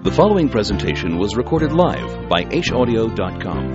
The following presentation was recorded live by haudio.com.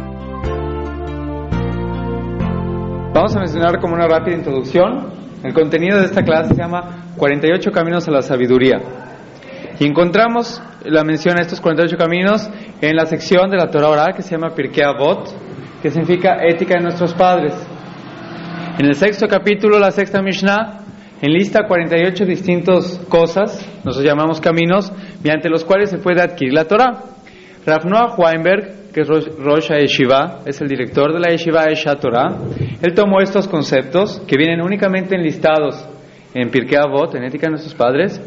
Vamos a mencionar como una rápida introducción. El contenido de esta clase se llama 48 caminos a la sabiduría. Y encontramos la mención a estos 48 caminos en la sección de la Torah oral que se llama Pirkei Avot, que significa ética de nuestros padres. En el sexto capítulo, la sexta Mishnah, enlista 48 distintas cosas, nosotros llamamos caminos, mediante los cuales se puede adquirir la Torah. Rav Noah Weinberg, que es Rosh HaYeshiva, es el director de la Yeshiva Esha Torah, él tomó estos conceptos que vienen únicamente enlistados en Pirkei Avot, en ética de nuestros padres,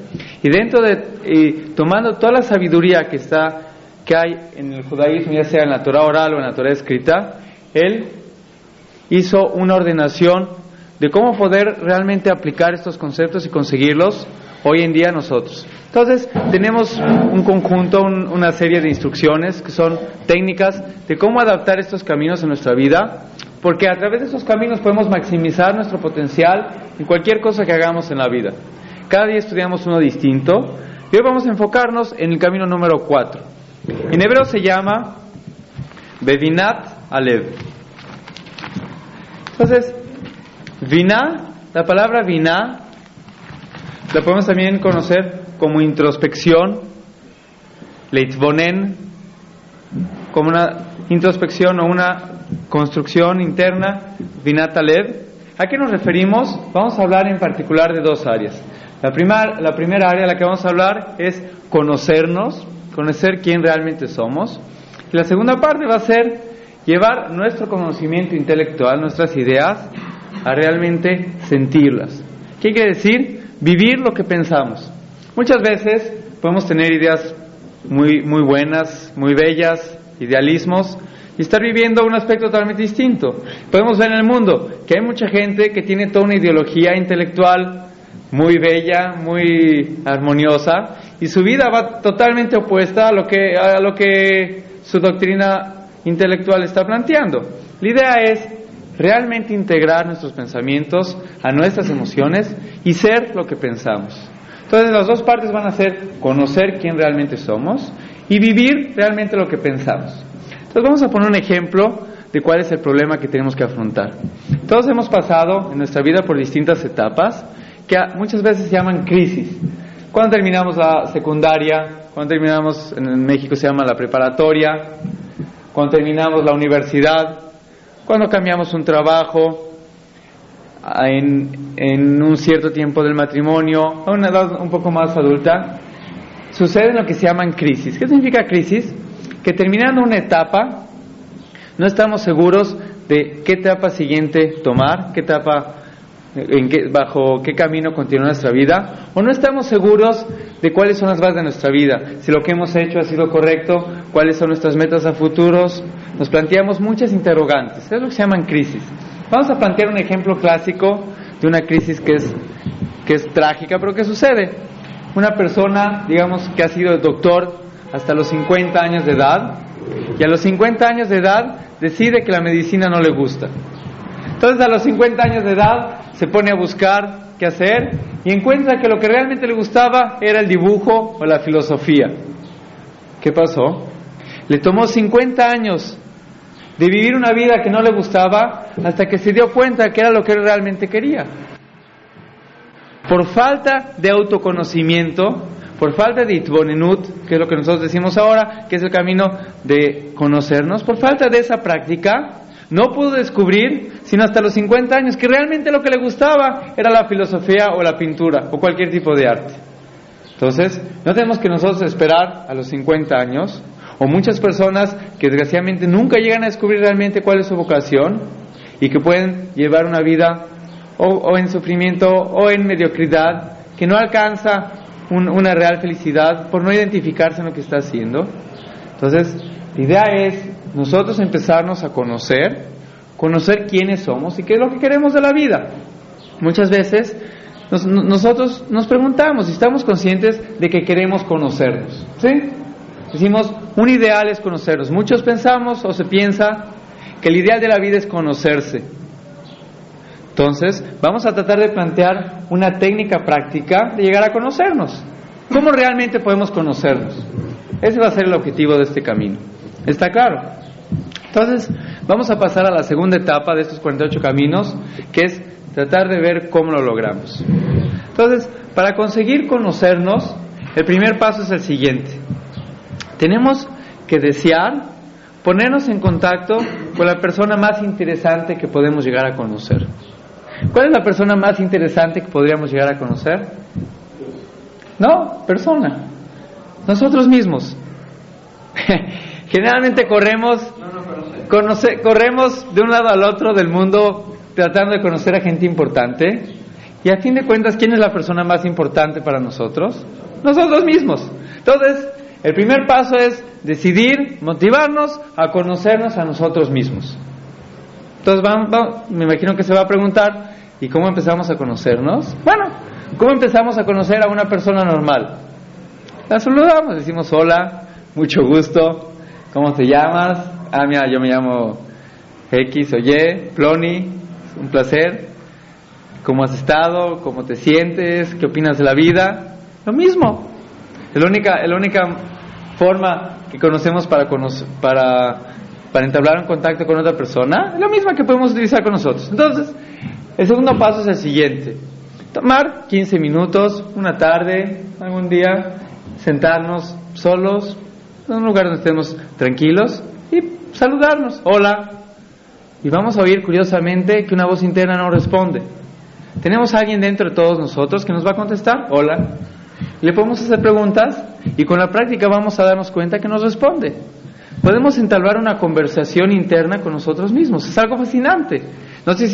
y tomando toda la sabiduría que hay en el judaísmo, ya sea en la Torah oral o en la Torah escrita, él hizo una ordenación de cómo poder realmente aplicar estos conceptos y conseguirlos hoy en día nosotros. Entonces, tenemos un conjunto, una serie de instrucciones que son técnicas de cómo adaptar estos caminos en nuestra vida, porque a través de esos caminos podemos maximizar nuestro potencial en cualquier cosa que hagamos en la vida. Cada día estudiamos uno distinto y hoy vamos a enfocarnos en el camino número 4. En hebreo se llama Bevinat Alev. Entonces, Vina, la palabra Vina, la podemos también conocer como introspección, Leitvonen, como una introspección o una construcción interna, Vinat Alev. ¿A qué nos referimos? Vamos a hablar en particular de dos áreas. La primera área a la que vamos a hablar es conocernos, conocer quién realmente somos. Y la segunda parte va a ser llevar nuestro conocimiento intelectual, nuestras ideas, a realmente sentirlas. ¿Qué quiere decir? Vivir lo que pensamos. Muchas veces podemos tener ideas muy buenas, muy bellas, idealismos, y estar viviendo un aspecto totalmente distinto. Podemos ver en el mundo que hay mucha gente que tiene toda una ideología intelectual muy bella, muy armoniosa, y su vida va totalmente opuesta a lo que su doctrina intelectual está planteando. La idea es realmente integrar nuestros pensamientos a nuestras emociones y ser lo que pensamos. Entonces las dos partes van a ser conocer quién realmente somos y vivir realmente lo que pensamos. Entonces vamos a poner un ejemplo de cuál es el problema que tenemos que afrontar. Todos hemos pasado en nuestra vida por distintas etapas que muchas veces se llaman crisis. Cuando terminamos la secundaria, cuando terminamos, en México se llama la preparatoria, cuando terminamos la universidad, cuando cambiamos un trabajo, en un cierto tiempo del matrimonio, a una edad un poco más adulta, suceden lo que se llaman crisis. ¿Qué significa crisis? Que terminando una etapa, no estamos seguros de qué etapa siguiente tomar, bajo qué camino continúa nuestra vida, o no estamos seguros de cuáles son las bases de nuestra vida, si lo que hemos hecho ha sido correcto, cuáles son nuestras metas a futuros. Nos planteamos muchas interrogantes. Es lo que se llaman crisis. Vamos a plantear un ejemplo clásico de una crisis que es trágica, pero que sucede. Una persona, digamos, que ha sido doctor hasta los 50 años de edad, y a los 50 años de edad decide que la medicina no le gusta. Entonces a los 50 años de edad se pone a buscar qué hacer y encuentra que lo que realmente le gustaba era el dibujo o la filosofía. ¿Qué pasó? Le tomó 50 años de vivir una vida que no le gustaba hasta que se dio cuenta que era lo que él realmente quería. Por falta de autoconocimiento, por falta de itbonenut, que es lo que nosotros decimos ahora, que es el camino de conocernos, por falta de esa práctica, no pudo descubrir, sino hasta los 50 años, que realmente lo que le gustaba era la filosofía o la pintura o cualquier tipo de arte. Entonces, no tenemos que nosotros esperar a los 50 años, o muchas personas que desgraciadamente nunca llegan a descubrir realmente cuál es su vocación y que pueden llevar una vida o en sufrimiento o en mediocridad, que no alcanza una real felicidad por no identificarse en lo que está haciendo. Entonces, la idea es nosotros empezarnos a conocer quiénes somos y qué es lo que queremos de la vida. Muchas veces nosotros nos preguntamos y estamos conscientes de que queremos conocernos, ¿sí? Decimos, un ideal es conocernos. Muchos pensamos o se piensa que el ideal de la vida es conocerse. Entonces, vamos a tratar de plantear una técnica práctica de llegar a conocernos. ¿Cómo realmente podemos conocernos? Ese va a ser el objetivo de este camino. ¿Está claro? Entonces, vamos a pasar a la segunda etapa de estos 48 caminos, que es tratar de ver cómo lo logramos. Entonces, para conseguir conocernos, el primer paso es el siguiente. Tenemos que desear ponernos en contacto con la persona más interesante que podemos llegar a conocer. ¿Cuál es la persona más interesante que podríamos llegar a conocer? No, persona. Nosotros mismos. Generalmente corremos de un lado al otro del mundo tratando de conocer a gente importante, y a fin de cuentas, ¿quién es la persona más importante para nosotros? Nosotros mismos. Entonces, el primer paso es decidir, motivarnos a conocernos a nosotros mismos. Entonces, me imagino que se va a preguntar, ¿y cómo empezamos a conocernos? Bueno, ¿cómo empezamos a conocer a una persona normal? La saludamos, decimos hola, mucho gusto, ¿cómo te llamas? Ah, mira, yo me llamo X o Y, Ploni, un placer. ¿Cómo has estado? ¿Cómo te sientes? ¿Qué opinas de la vida? Lo mismo. La única forma que conocemos para entablar un contacto con otra persona es la misma que podemos utilizar con nosotros. Entonces, el segundo paso es el siguiente: tomar 15 minutos, una tarde, algún día, sentarnos solos en un lugar donde estemos tranquilos y saludarnos. Hola. Y vamos a oír curiosamente que una voz interna no responde. Tenemos a alguien dentro de todos nosotros que nos va a contestar, hola. Le podemos hacer preguntas y con la práctica vamos a darnos cuenta que nos responde. Podemos entablar una conversación interna con nosotros mismos. Es algo fascinante. No sé si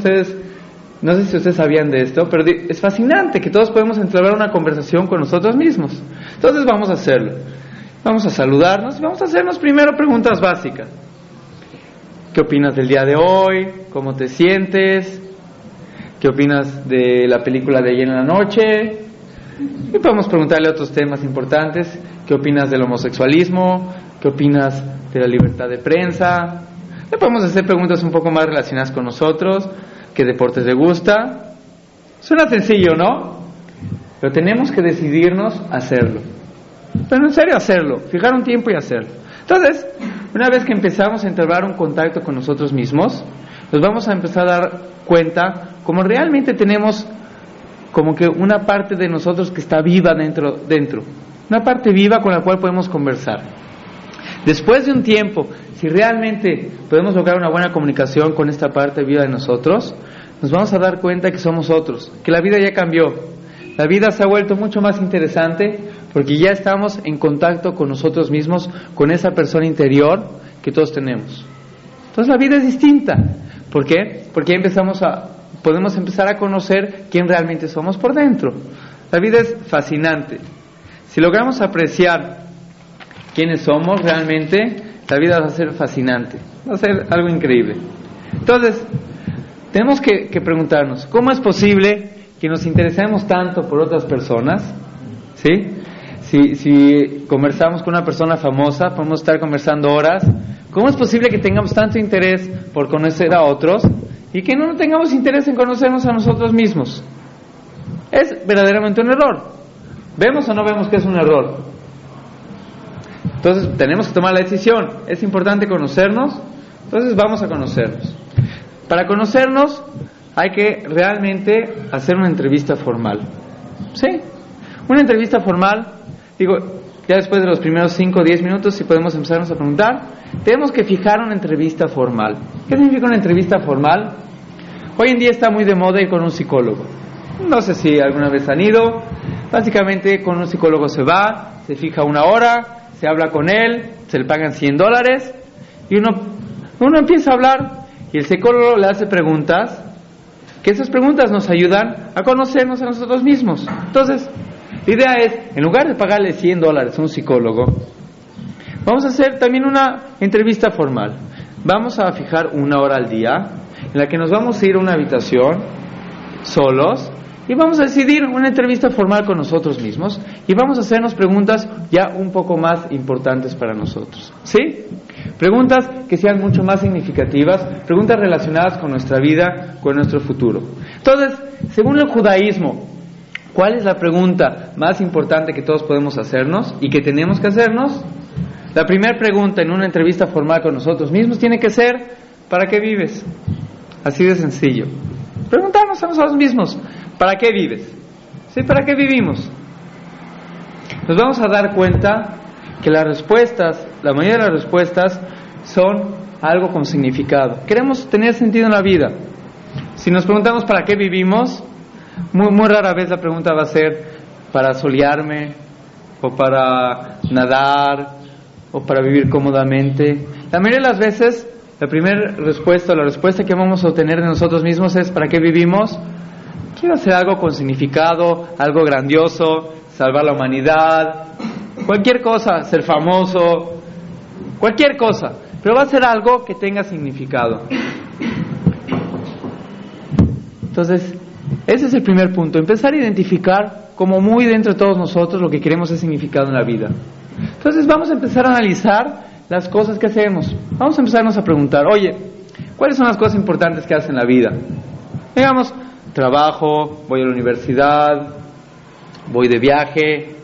ustedes sabían de esto, pero es fascinante que todos podemos entablar una conversación con nosotros mismos. Entonces vamos a hacerlo. Vamos a saludarnos y vamos a hacernos primero preguntas básicas. ¿Qué opinas del día de hoy? ¿Cómo te sientes? ¿Qué opinas de la película de ayer en la noche? Y podemos preguntarle otros temas importantes. ¿Qué opinas del homosexualismo? ¿Qué opinas de la libertad de prensa? Le podemos hacer preguntas un poco más relacionadas con nosotros. ¿Qué deportes le gusta? Suena sencillo, ¿no? Pero tenemos que decidirnos a hacerlo. Pero en serio hacerlo, fijar un tiempo y hacerlo. Entonces, una vez que empezamos a entablar un contacto con nosotros mismos, nos vamos a empezar a dar cuenta como realmente tenemos como que una parte de nosotros que está viva dentro, una parte viva con la cual podemos conversar. Después de un tiempo, si realmente podemos lograr una buena comunicación con esta parte viva de nosotros, nos vamos a dar cuenta que somos otros, que la vida ya cambió. La vida se ha vuelto mucho más interesante porque ya estamos en contacto con nosotros mismos, con esa persona interior que todos tenemos. Entonces la vida es distinta. ¿Por qué? Porque podemos empezar a conocer quién realmente somos por dentro. La vida es fascinante. Si logramos apreciar quiénes somos realmente, la vida va a ser fascinante, va a ser algo increíble. Entonces, tenemos que preguntarnos, ¿cómo es posible que nos interesemos tanto por otras personas? ¿Sí? Si conversamos con una persona famosa, podemos estar conversando horas. ¿Cómo es posible que tengamos tanto interés por conocer a otros y que no tengamos interés en conocernos a nosotros mismos? Es verdaderamente un error. ¿Vemos o no vemos que es un error? Entonces tenemos que tomar la decisión. Es importante conocernos. Entonces vamos a conocernos. Para conocernos hay que realmente hacer una entrevista formal. ¿Sí? Una entrevista formal, ya después de los primeros 5 o 10 minutos, si podemos empezarnos a preguntar, tenemos que fijar una entrevista formal. ¿Qué significa una entrevista formal? Hoy en día está muy de moda ir con un psicólogo. No sé si alguna vez han ido. Básicamente con un psicólogo se va, se fija una hora, se habla con él, se le pagan $100 y uno empieza a hablar y el psicólogo le hace preguntas, que esas preguntas nos ayudan a conocernos a nosotros mismos. Entonces, la idea es, en lugar de pagarle $100 a un psicólogo, vamos a hacer también una entrevista formal. Vamos a fijar una hora al día en la que nos vamos a ir a una habitación solos y vamos a decidir una entrevista formal con nosotros mismos y vamos a hacernos preguntas ya un poco más importantes para nosotros. ¿Sí? Preguntas que sean mucho más significativas, preguntas relacionadas con nuestra vida, con nuestro futuro. Entonces, según el judaísmo, ¿Cuál es la pregunta más importante que todos podemos hacernos y que tenemos que hacernos? La primera pregunta en una entrevista formal con nosotros mismos tiene que ser: ¿para qué vives? Así de sencillo. Preguntarnos a nosotros mismos: ¿para qué vives? ¿Sí? ¿Para qué vivimos? Nos vamos a dar cuenta que las respuestas, la mayoría de las respuestas, son algo con significado. Queremos tener sentido en la vida. Si nos preguntamos ¿para qué vivimos?, muy rara vez la pregunta va a ser ¿para solearme? ¿O para nadar? ¿O para vivir cómodamente? La mayoría de las veces la primera respuesta, la respuesta que vamos a obtener de nosotros mismos es: ¿para qué vivimos? Quiero hacer algo con significado, algo grandioso, salvar la humanidad, cualquier cosa, ser famoso, cualquier cosa, pero va a ser algo que tenga significado. Entonces, ese es el primer punto: empezar a identificar como muy dentro de todos nosotros lo que queremos es significado en la vida. Entonces vamos a empezar a analizar las cosas que hacemos. Vamos a empezarnos a preguntar: oye, ¿cuáles son las cosas importantes que haces en la vida? Digamos, trabajo, voy a la universidad, voy de viaje,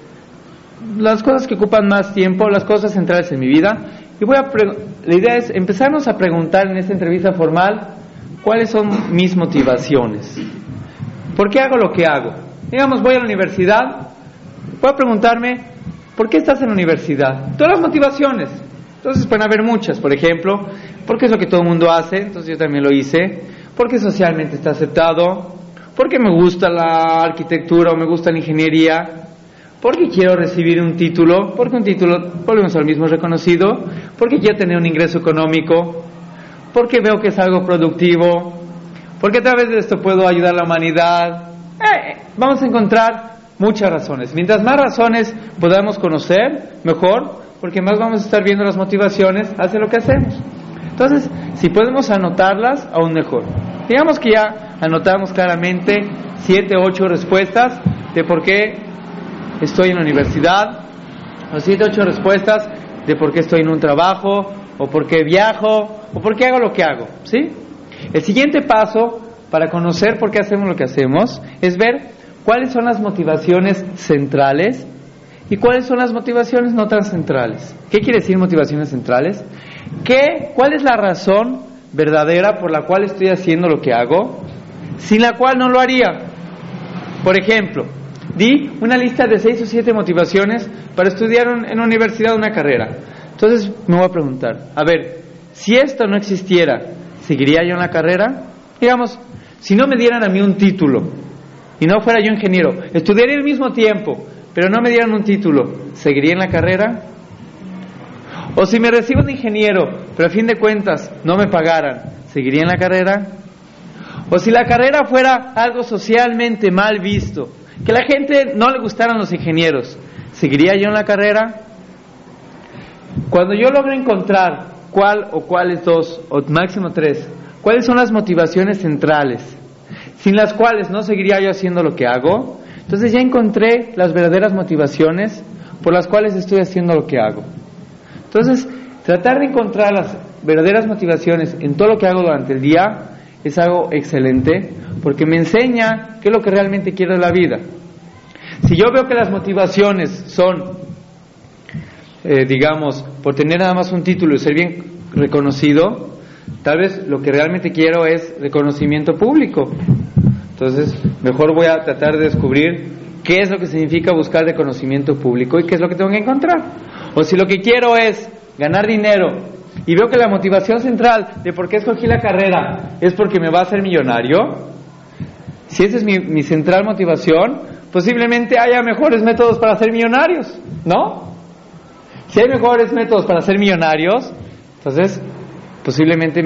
las cosas que ocupan más tiempo, las cosas centrales en mi vida. Y la idea es empezarnos a preguntar en esta entrevista formal: ¿cuáles son mis motivaciones? ¿Por qué hago lo que hago? Digamos, voy a la universidad, voy a preguntarme: ¿por qué estás en la universidad? Todas las motivaciones. Entonces pueden haber muchas. Por ejemplo, porque es lo que todo el mundo hace, entonces yo también lo hice. Porque socialmente está aceptado. Porque me gusta la arquitectura o me gusta la ingeniería. Porque quiero recibir un título. Porque un título, volvemos al mismo, reconocido. Porque quiero tener un ingreso económico. Porque veo que es algo productivo. Porque a través de esto puedo ayudar a la humanidad. Vamos a encontrar muchas razones. Mientras más razones podamos conocer, mejor, porque más vamos a estar viendo las motivaciones hacia lo que hacemos. Entonces, si podemos anotarlas, aún mejor. Digamos que ya anotamos claramente 7, 8 respuestas de por qué estoy en la universidad, o 7, 8 respuestas de por qué estoy en un trabajo, o por qué viajo, o por qué hago lo que hago, ¿sí? El siguiente paso para conocer por qué hacemos lo que hacemos es ver cuáles son las motivaciones centrales y cuáles son las motivaciones no tan centrales. ¿Qué quiere decir motivaciones centrales? ¿Cuál es la razón verdadera por la cual estoy haciendo lo que hago, sin la cual no lo haría? Por ejemplo, di una lista de 6 o 7 motivaciones para estudiar en una universidad una carrera. Entonces me voy a preguntar, a ver, si esto no existiera, ¿seguiría yo en la carrera? Digamos, si no me dieran a mí un título y no fuera yo ingeniero, estudiaría al mismo tiempo, pero no me dieran un título, ¿seguiría en la carrera? O si me recibo de ingeniero, pero a fin de cuentas no me pagaran, ¿seguiría en la carrera? O si la carrera fuera algo socialmente mal visto, que a la gente no le gustaran los ingenieros, ¿seguiría yo en la carrera? Cuando yo logro encontrar cuál o cuáles 2, o máximo 3, cuáles son las motivaciones centrales, sin las cuales no seguiría yo haciendo lo que hago, entonces ya encontré las verdaderas motivaciones por las cuales estoy haciendo lo que hago. Entonces, tratar de encontrar las verdaderas motivaciones en todo lo que hago durante el día es algo excelente, porque me enseña qué es lo que realmente quiero de la vida. Si yo veo que las motivaciones son, digamos, por tener nada más un título y ser bien reconocido, tal vez lo que realmente quiero es reconocimiento público. Entonces, mejor voy a tratar de descubrir qué es lo que significa buscar reconocimiento público y qué es lo que tengo que encontrar. O si lo que quiero es ganar dinero y veo que la motivación central de por qué escogí la carrera es porque me va a hacer millonario, si esa es mi central motivación, posiblemente haya mejores métodos para ser millonarios, ¿no? Si hay mejores métodos para ser millonarios, entonces posiblemente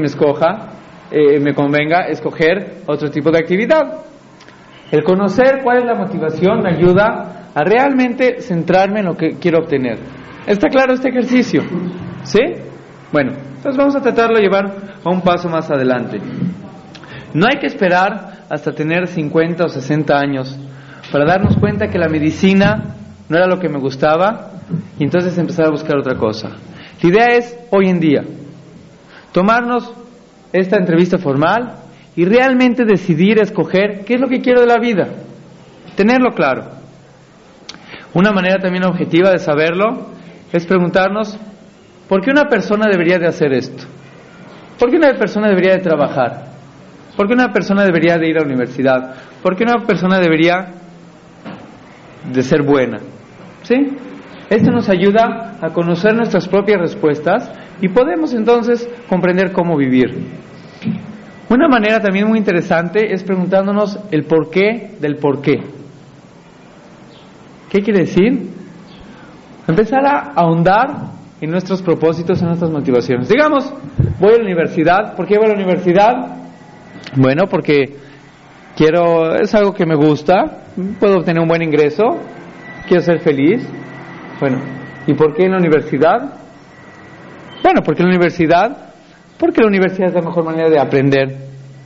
me convenga escoger otro tipo de actividad. El conocer cuál es la motivación me ayuda a realmente centrarme en lo que quiero obtener. ¿Está claro este ejercicio? ¿Sí? Bueno, entonces vamos a tratarlo de llevar a un paso más adelante. No hay que esperar hasta tener 50 o 60 años para darnos cuenta que la medicina no era lo que me gustaba y entonces empezar a buscar otra cosa. La idea es, hoy en día, tomarnos esta entrevista formal y realmente decidir, escoger qué es lo que quiero de la vida. tenerlo claro. Una manera también objetiva de saberlo es preguntarnos, ¿por qué una persona debería de hacer esto? ¿Por qué una persona debería de trabajar? ¿Por qué una persona debería de ir a la universidad? ¿Por qué una persona debería de ser buena? ¿Sí? Esto nos ayuda a conocer nuestras propias respuestas y podemos entonces comprender cómo vivir. Una manera también muy interesante es preguntándonos el porqué del porqué. ¿Qué quiere decir? Empezar a ahondar en nuestros propósitos, en nuestras motivaciones. Digamos, voy a la universidad. ¿Por qué voy a la universidad? Bueno, porque es algo que me gusta, puedo obtener un buen ingreso, quiero ser feliz. Bueno, ¿y por qué en la universidad? Bueno, porque la universidad es la mejor manera de aprender.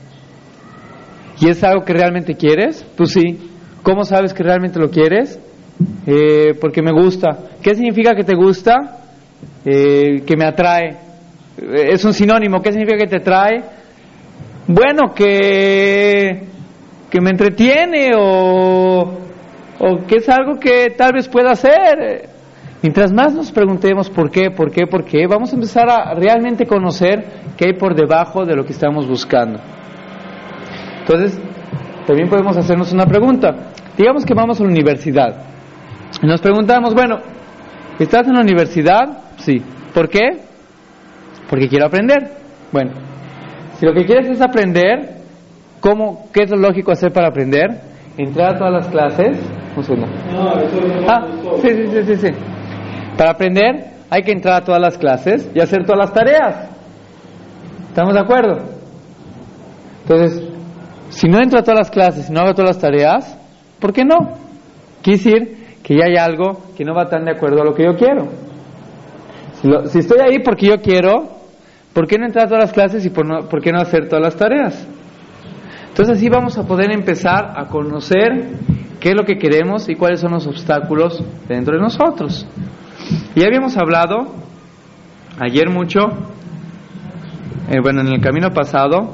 ¿Y es algo que realmente quieres? Pues sí. ¿Cómo sabes que realmente lo quieres? Porque me gusta. ¿Qué significa que te gusta? Que me atrae. Es un sinónimo. ¿Qué significa que te atrae? Bueno, que me entretiene o que es algo que tal vez pueda hacer. Mientras más nos preguntemos por qué, vamos a empezar a realmente conocer qué hay por debajo de lo que estamos buscando. Entonces, también podemos hacernos una pregunta. Digamos que vamos a la universidad y nos preguntamos, bueno, ¿estás en la universidad? Sí. ¿Por qué? Porque quiero aprender. Bueno, si lo que quieres es aprender, ¿qué es lo lógico hacer para aprender? Entrar a todas las clases. Un segundo. Sí. Para aprender hay que entrar a todas las clases y hacer todas las tareas. ¿Estamos de acuerdo? Entonces, si no entro a todas las clases y no hago todas las tareas, ¿por qué no? Quiere decir que ya hay algo que no va tan de acuerdo a lo que yo quiero. Si estoy ahí porque yo quiero, ¿por qué no entrar a todas las clases y por qué no hacer todas las tareas? Entonces así vamos a poder empezar a conocer qué es lo que queremos y cuáles son los obstáculos dentro de nosotros. Y ya habíamos hablado ayer mucho, en el camino pasado,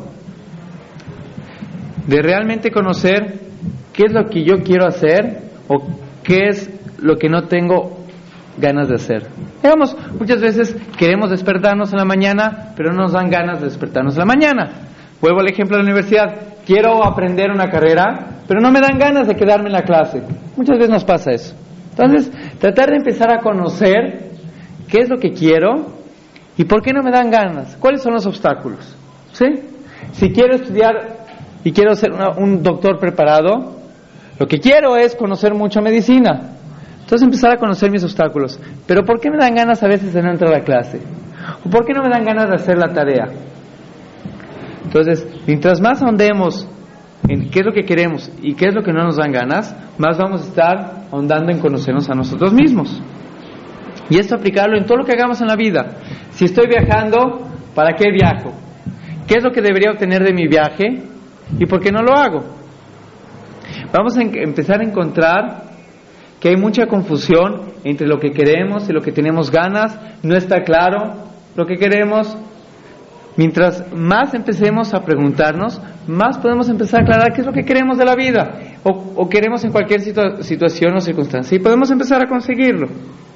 de realmente conocer qué es lo que yo quiero hacer o qué es lo que no tengo ganas de hacer. Digamos, muchas veces queremos despertarnos en la mañana, pero no nos dan ganas de despertarnos en la mañana. Vuelvo al ejemplo de la universidad. Quiero aprender una carrera, pero no me dan ganas de quedarme en la clase. Muchas veces nos pasa eso. Entonces, tratar de empezar a conocer qué es lo que quiero y por qué no me dan ganas. ¿Cuáles son los obstáculos? ¿Sí? Si quiero estudiar y quiero ser un doctor preparado, lo que quiero es conocer mucha medicina. Entonces empezar a conocer mis obstáculos. Pero ¿por qué me dan ganas a veces de no entrar a la clase? ¿O por qué no me dan ganas de hacer la tarea? Entonces, mientras más ahondemos en qué es lo que queremos y qué es lo que no nos dan ganas, más vamos a estar ahondando en conocernos a nosotros mismos. Y esto aplicarlo en todo lo que hagamos en la vida. Si estoy viajando, ¿para qué viajo? ¿Qué es lo que debería obtener de mi viaje? ¿Y por qué no lo hago? Vamos a empezar a encontrar que hay mucha confusión entre lo que queremos y lo que tenemos ganas. No está claro lo que queremos. Mientras más empecemos a preguntarnos, más podemos empezar a aclarar qué es lo que queremos de la vida o queremos en cualquier situación o circunstancia, y podemos empezar a conseguirlo.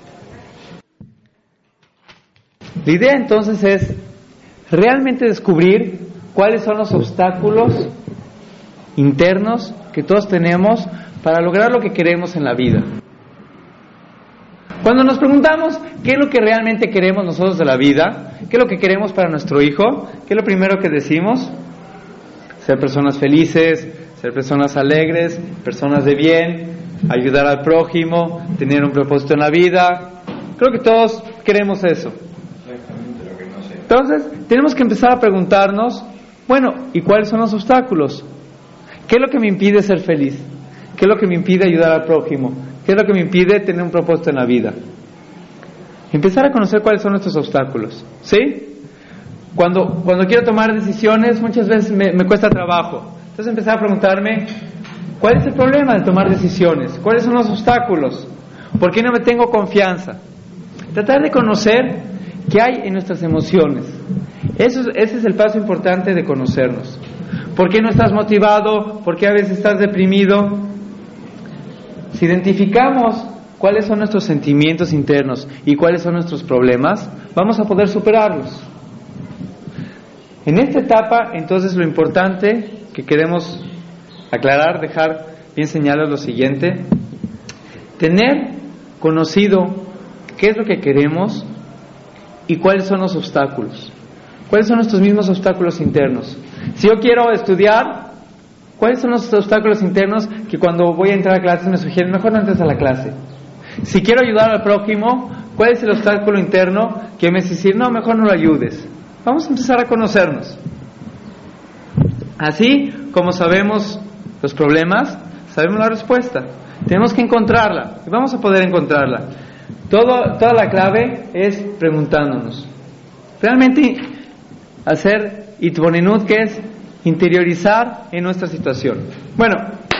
La idea entonces es realmente descubrir cuáles son los obstáculos internos que todos tenemos para lograr lo que queremos en la vida. Cuando nos preguntamos qué es lo que realmente queremos nosotros de la vida, qué es lo que queremos para nuestro hijo, ¿qué es lo primero que decimos? Ser personas felices, ser personas alegres, personas de bien, ayudar al prójimo, tener un propósito en la vida. Creo que todos queremos eso. Entonces, tenemos que empezar a preguntarnos, bueno, ¿y cuáles son los obstáculos? ¿Qué es lo que me impide ser feliz? ¿Qué es lo que me impide ayudar al prójimo? ¿Qué es lo que me impide tener un propósito en la vida? Empezar a conocer cuáles son nuestros obstáculos, ¿sí? Cuando quiero tomar decisiones, muchas veces me cuesta trabajo. Entonces empezar a preguntarme, ¿cuál es el problema de tomar decisiones? ¿Cuáles son los obstáculos? ¿Por qué no me tengo confianza? Tratar de conocer qué hay en nuestras emociones. Ese es el paso importante de conocernos. ¿Por qué no estás motivado? ¿Por qué a veces estás deprimido? si identificamos cuáles son nuestros sentimientos internos y cuáles son nuestros problemas, vamos a poder superarlos. En esta etapa, entonces, lo importante que queremos aclarar, dejar bien señalado es lo siguiente: tener conocido qué es lo que queremos y cuáles son los obstáculos. ¿Cuáles son nuestros mismos obstáculos internos? Si yo quiero estudiar, ¿cuáles son los obstáculos internos que cuando voy a entrar a clases me sugieren mejor no entres a la clase? Si quiero ayudar al prójimo, ¿cuál es el obstáculo interno que me hace decir, no, mejor no lo ayudes? Vamos a empezar a conocernos. Así como sabemos los problemas, sabemos la respuesta. Tenemos que encontrarla y vamos a poder encontrarla. Toda la clave es preguntándonos. Realmente hacer itbonenut, que es interiorizar en nuestra situación. Bueno,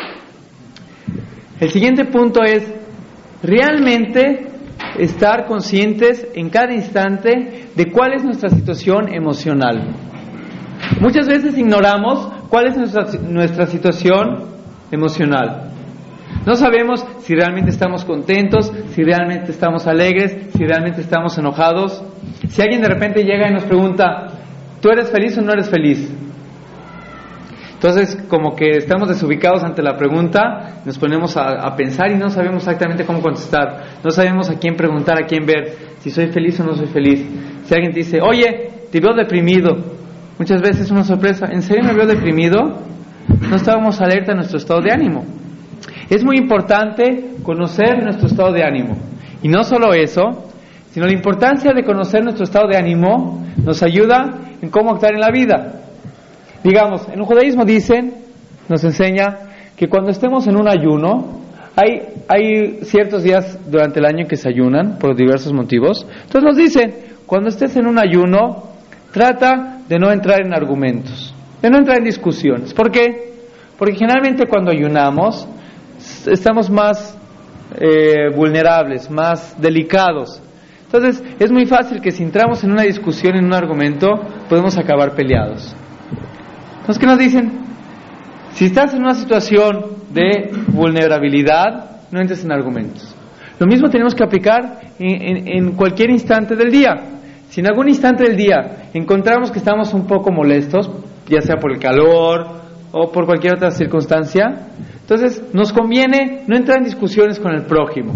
el siguiente punto es realmente estar conscientes en cada instante de cuál es nuestra situación emocional. Muchas veces ignoramos cuál es nuestra situación emocional. No sabemos si realmente estamos contentos, si realmente estamos alegres, si realmente estamos enojados. Si alguien de repente llega y nos pregunta, ¿tú eres feliz o no eres feliz? Entonces, como que estamos desubicados ante la pregunta, nos ponemos a pensar y no sabemos exactamente cómo contestar. No sabemos a quién preguntar, a quién ver, si soy feliz o no soy feliz. Si alguien te dice, oye, te veo deprimido, muchas veces es una sorpresa. ¿En serio me veo deprimido? No estábamos alerta a nuestro estado de ánimo. Es muy importante conocer nuestro estado de ánimo. Y no solo eso, sino la importancia de conocer nuestro estado de ánimo nos ayuda en cómo actuar en la vida. Digamos, en el judaísmo nos enseña que cuando estemos en un ayuno, hay ciertos días durante el año que se ayunan por diversos motivos. Entonces nos dicen, cuando estés en un ayuno, trata de no entrar en argumentos, de no entrar en discusiones. ¿Por qué? Porque generalmente cuando ayunamos, estamos más vulnerables, más delicados. Entonces es muy fácil que si entramos en una discusión, en un argumento, podemos acabar peleados. Entonces, ¿qué nos dicen? Si estás en una situación de vulnerabilidad, no entres en argumentos. Lo mismo tenemos que aplicar en cualquier instante del día. Si en algún instante del día encontramos que estamos un poco molestos, ya sea por el calor o por cualquier otra circunstancia, entonces nos conviene no entrar en discusiones con el prójimo.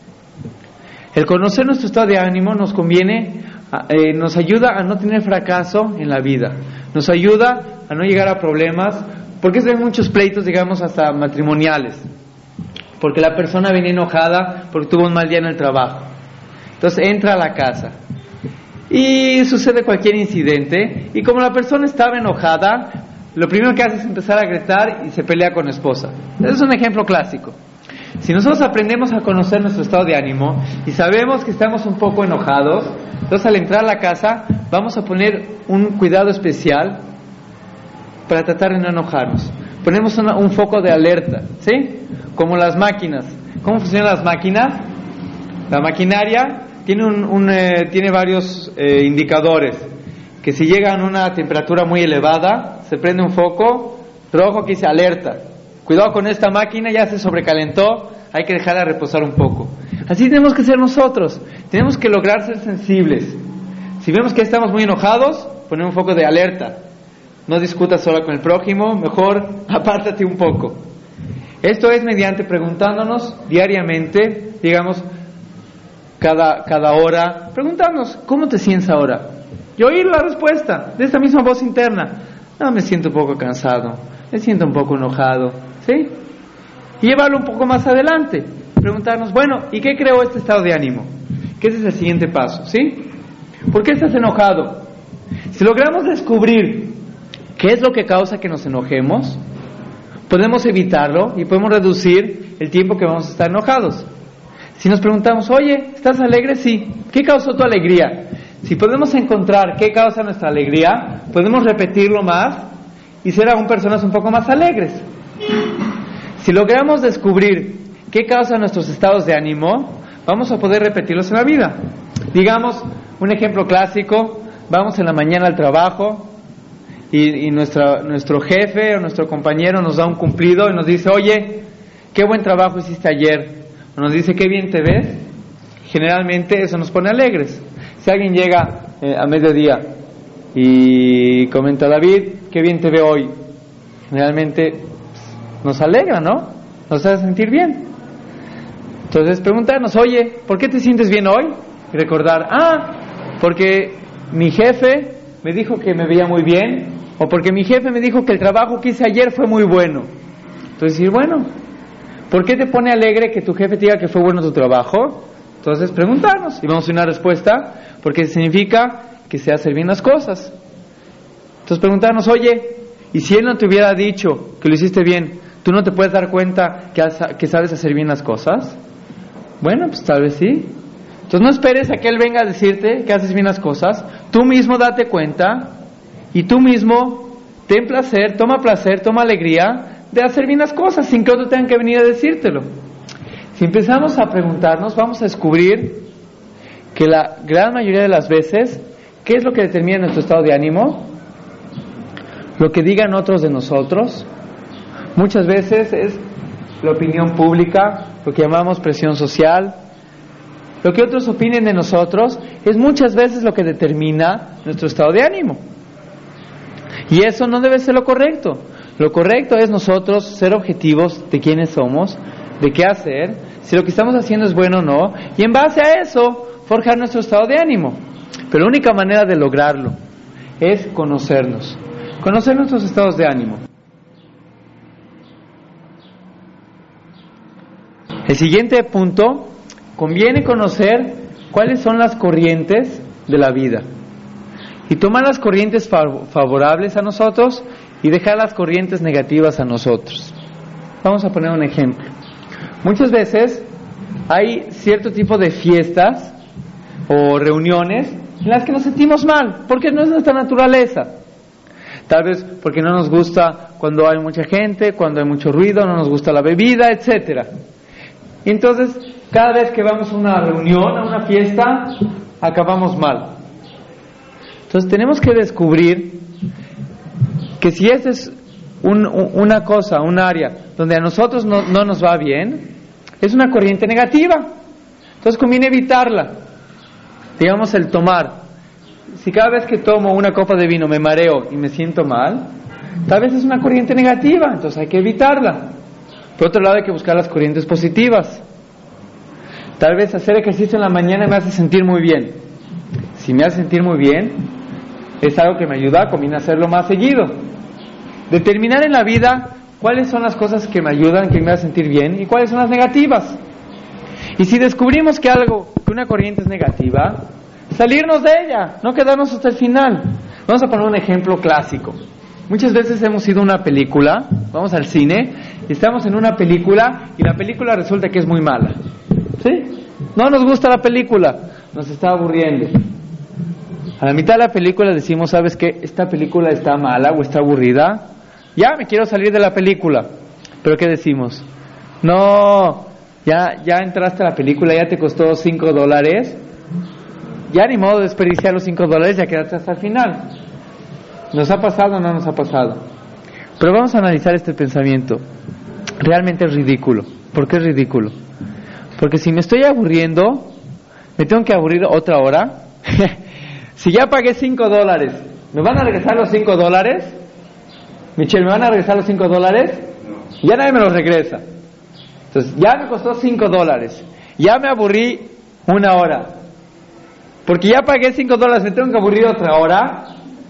El conocer nuestro estado de ánimo nos ayuda a no tener fracaso en la vida, nos ayuda a no llegar a problemas, porque hay muchos pleitos, digamos, hasta matrimoniales, porque la persona viene enojada porque tuvo un mal día en el trabajo. Entonces entra a la casa y sucede cualquier incidente, y como la persona estaba enojada, lo primero que hace es empezar a gritar y se pelea con la esposa. Ese es un ejemplo clásico. Si nosotros aprendemos a conocer nuestro estado de ánimo y sabemos que estamos un poco enojados, entonces al entrar a la casa vamos a poner un cuidado especial para tratar de no enojarnos. Ponemos un foco de alerta, ¿sí? Como las máquinas. ¿Cómo funcionan las máquinas? La maquinaria tiene varios indicadores, que si llegan a una temperatura muy elevada, se prende un foco rojo que dice alerta. Cuidado con esta máquina, ya se sobrecalentó, hay que dejarla reposar un poco. Así tenemos que ser nosotros, tenemos que lograr ser sensibles. Si vemos que estamos muy enojados, ponemos un foco de alerta. No discutas sola con el prójimo, mejor apártate un poco. Esto es mediante preguntándonos diariamente, digamos, cada hora, preguntándonos, ¿cómo te sientes ahora? Y oír la respuesta de esta misma voz interna. No, me siento un poco cansado, me siento un poco enojado, ¿sí? Y llevarlo un poco más adelante, preguntarnos, bueno, ¿y qué creó este estado de ánimo? Que ese es el siguiente paso, ¿sí? ¿Por qué estás enojado? Si logramos descubrir qué es lo que causa que nos enojemos, podemos evitarlo y podemos reducir el tiempo que vamos a estar enojados. Si nos preguntamos, oye, ¿estás alegre? Sí. ¿Qué causó tu alegría? Si podemos encontrar qué causa nuestra alegría, podemos repetirlo más y ser aún personas un poco más alegres. Si logramos descubrir qué causa nuestros estados de ánimo, vamos a poder repetirlos en la vida. Digamos, un ejemplo clásico, vamos en la mañana al trabajo y nuestro jefe o nuestro compañero nos da un cumplido y nos dice, oye, qué buen trabajo hiciste ayer, o nos dice qué bien te ves, generalmente eso nos pone alegres. Si alguien llega a mediodía y comenta, David, qué bien te veo hoy, generalmente nos alegra, ¿no? Nos hace sentir bien. Entonces preguntarnos, oye, ¿por qué te sientes bien hoy? Y recordar, porque mi jefe me dijo que me veía muy bien, o porque mi jefe me dijo que el trabajo que hice ayer fue muy bueno. Entonces decir, bueno, ¿por qué te pone alegre que tu jefe te diga que fue bueno tu trabajo? Entonces preguntarnos, y vamos a hacer una respuesta, porque significa que se hacen bien las cosas. Entonces preguntarnos, oye, ¿y si él no te hubiera dicho que lo hiciste bien, tú no te puedes dar cuenta que sabes hacer bien las cosas? Bueno, pues tal vez sí. Entonces no esperes a que él venga a decirte que haces bien las cosas. Tú mismo date cuenta y tú mismo ten placer, toma alegría de hacer bien las cosas sin que otro tenga que venir a decírtelo. Si empezamos a preguntarnos, vamos a descubrir que la gran mayoría de las veces, ¿qué es lo que determina nuestro estado de ánimo? Lo que digan otros de nosotros. Muchas veces es la opinión pública, lo que llamamos presión social. Lo que otros opinen de nosotros es muchas veces lo que determina nuestro estado de ánimo. Y eso no debe ser lo correcto. Lo correcto es nosotros ser objetivos de quiénes somos, de qué hacer, si lo que estamos haciendo es bueno o no, y en base a eso forjar nuestro estado de ánimo. Pero la única manera de lograrlo es conocernos, conocer nuestros estados de ánimo. El siguiente punto, conviene conocer cuáles son las corrientes de la vida y tomar las corrientes favorables a nosotros y dejar las corrientes negativas a nosotros. Vamos a poner un ejemplo. Muchas veces hay cierto tipo de fiestas o reuniones en las que nos sentimos mal, porque no es nuestra naturaleza. Tal vez porque no nos gusta cuando hay mucha gente, cuando hay mucho ruido, no nos gusta la bebida, etcétera. Y entonces, cada vez que vamos a una reunión, a una fiesta, acabamos mal. Entonces tenemos que descubrir que si esta es una cosa, un área donde a nosotros no nos va bien, es una corriente negativa. Entonces conviene evitarla. Digamos el tomar. Si cada vez que tomo una copa de vino me mareo y me siento mal, tal vez es una corriente negativa, entonces hay que evitarla. Por otro lado hay que buscar las corrientes positivas. Tal vez hacer ejercicio en la mañana me hace sentir muy bien. Si me hace sentir muy bien, es algo que me ayuda, conviene hacerlo más seguido. Determinar en la vida cuáles son las cosas que me ayudan, que me hacen sentir bien, y cuáles son las negativas. Y si descubrimos que una corriente es negativa, salirnos de ella, no quedarnos hasta el final. Vamos a poner un ejemplo clásico. Muchas veces hemos ido a una película, vamos al cine, y estamos en una película, y la película resulta que es muy mala. ¿Sí? No nos gusta la película, nos está aburriendo. A la mitad de la película decimos, ¿sabes qué? Esta película está mala o está aburrida. Ya me quiero salir de la película. ¿Pero qué decimos? No, ya entraste a la película, ya te costó $5. Ya ni modo de desperdiciar los $5, ya quedaste hasta el final. ¿Nos ha pasado o no nos ha pasado? Pero vamos a analizar este pensamiento. Realmente es ridículo. ¿Por qué es ridículo? Porque si me estoy aburriendo, me tengo que aburrir otra hora. Si ya pagué $5, ¿me van a regresar los $5? Michelle, ¿me van a regresar los $5? No. Ya nadie me los regresa. Entonces, ya me costó $5. Ya me aburrí una hora. Porque ya pagué $5, ¿me tengo que aburrir otra hora?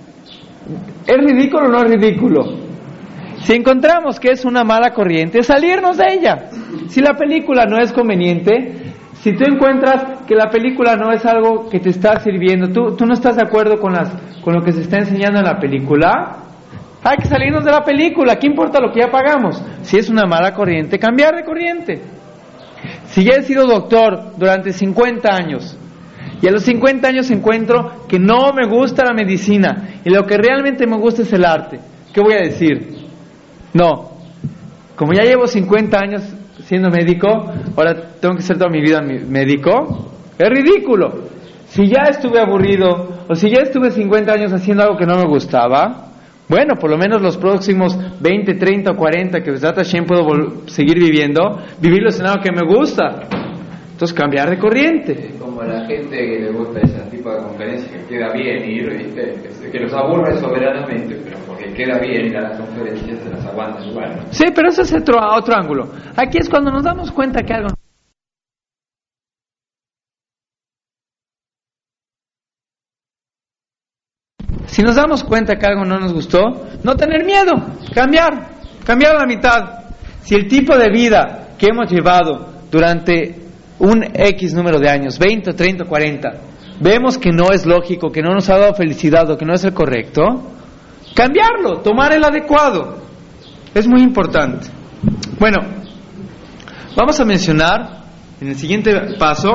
¿Es ridículo o no es ridículo? Si encontramos que es una mala corriente, salirnos de ella. Si la película no es conveniente, si tú encuentras que la película no es algo que te está sirviendo, tú no estás de acuerdo con lo que se está enseñando en la película, hay que salirnos de la película. ¿Qué importa lo que ya pagamos? Si es una mala corriente, cambiar de corriente. Si ya he sido doctor durante 50 años y a los 50 años encuentro que no me gusta la medicina y lo que realmente me gusta es el arte, ¿qué voy a decir? No, como ya llevo 50 años siendo médico, ahora tengo que ser toda mi vida médico. Es ridículo. Si ya estuve aburrido o si ya estuve 50 años haciendo algo que no me gustaba, Bueno, por lo menos los próximos 20, 30 o 40 que Besat Hashem puedo seguir viviendo, vivirlo en algo que me gusta. Entonces cambiar de corriente. Como a la gente que le gusta ese tipo de conferencias que queda bien ir, ¿viste? Que los aburre soberanamente, pero porque queda bien ir a las conferencias se las aguantan igual. Sí, pero ese es otro ángulo. Aquí es cuando nos damos cuenta que algo... Si nos damos cuenta que algo no nos gustó, no tener miedo, cambiar a la mitad. Si el tipo de vida que hemos llevado durante un X número de años, 20, 30, 40, vemos que no es lógico, que no nos ha dado felicidad o que no es el correcto, cambiarlo, tomar el adecuado. Es muy importante. Bueno, vamos a mencionar en el siguiente paso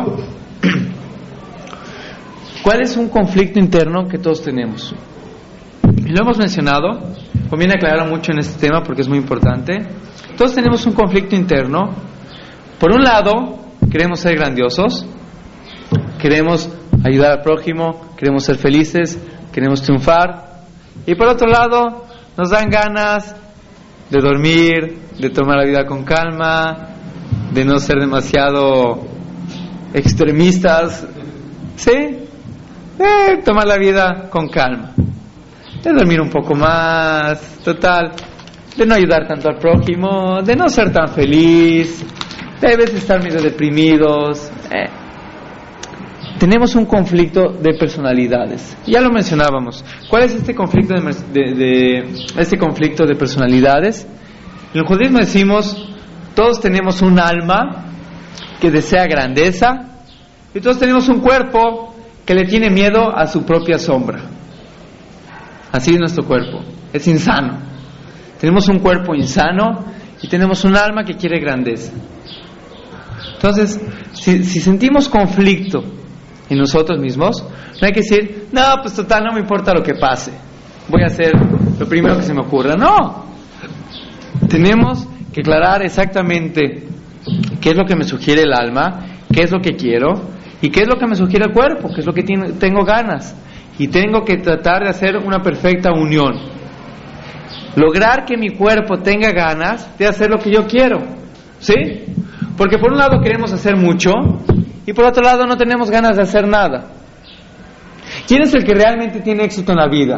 cuál es un conflicto interno que todos tenemos. Y lo hemos mencionado, conviene aclarar mucho en este tema porque es muy importante. Todos tenemos un conflicto interno. Por un lado, queremos ser grandiosos, queremos ayudar al prójimo, queremos ser felices, queremos triunfar. Y por otro lado, nos dan ganas de dormir, de tomar la vida con calma, de no ser demasiado extremistas, ¿sí? De tomar la vida con calma, de dormir un poco más, total, de no ayudar tanto al prójimo, de no ser tan feliz, de veces estar medio deprimidos. Tenemos un conflicto de personalidades. Ya lo mencionábamos. ¿Cuál es este conflicto este conflicto de personalidades? En el judaísmo decimos, todos tenemos un alma que desea grandeza y todos tenemos un cuerpo que le tiene miedo a su propia sombra. Así es nuestro cuerpo, es insano. Tenemos un cuerpo insano y tenemos un alma que quiere grandeza. Entonces, si sentimos conflicto en nosotros mismos, no hay que decir, no, pues total, no me importa lo que pase, voy a hacer lo primero que se me ocurra. No, tenemos que aclarar exactamente qué es lo que me sugiere el alma, qué es lo que quiero y qué es lo que me sugiere el cuerpo, qué es lo que tengo ganas, y tengo que tratar de hacer una perfecta unión, lograr que mi cuerpo tenga ganas de hacer lo que yo quiero, ¿sí? Porque por un lado queremos hacer mucho y por otro lado no tenemos ganas de hacer nada. ¿Quién es el que realmente tiene éxito en la vida?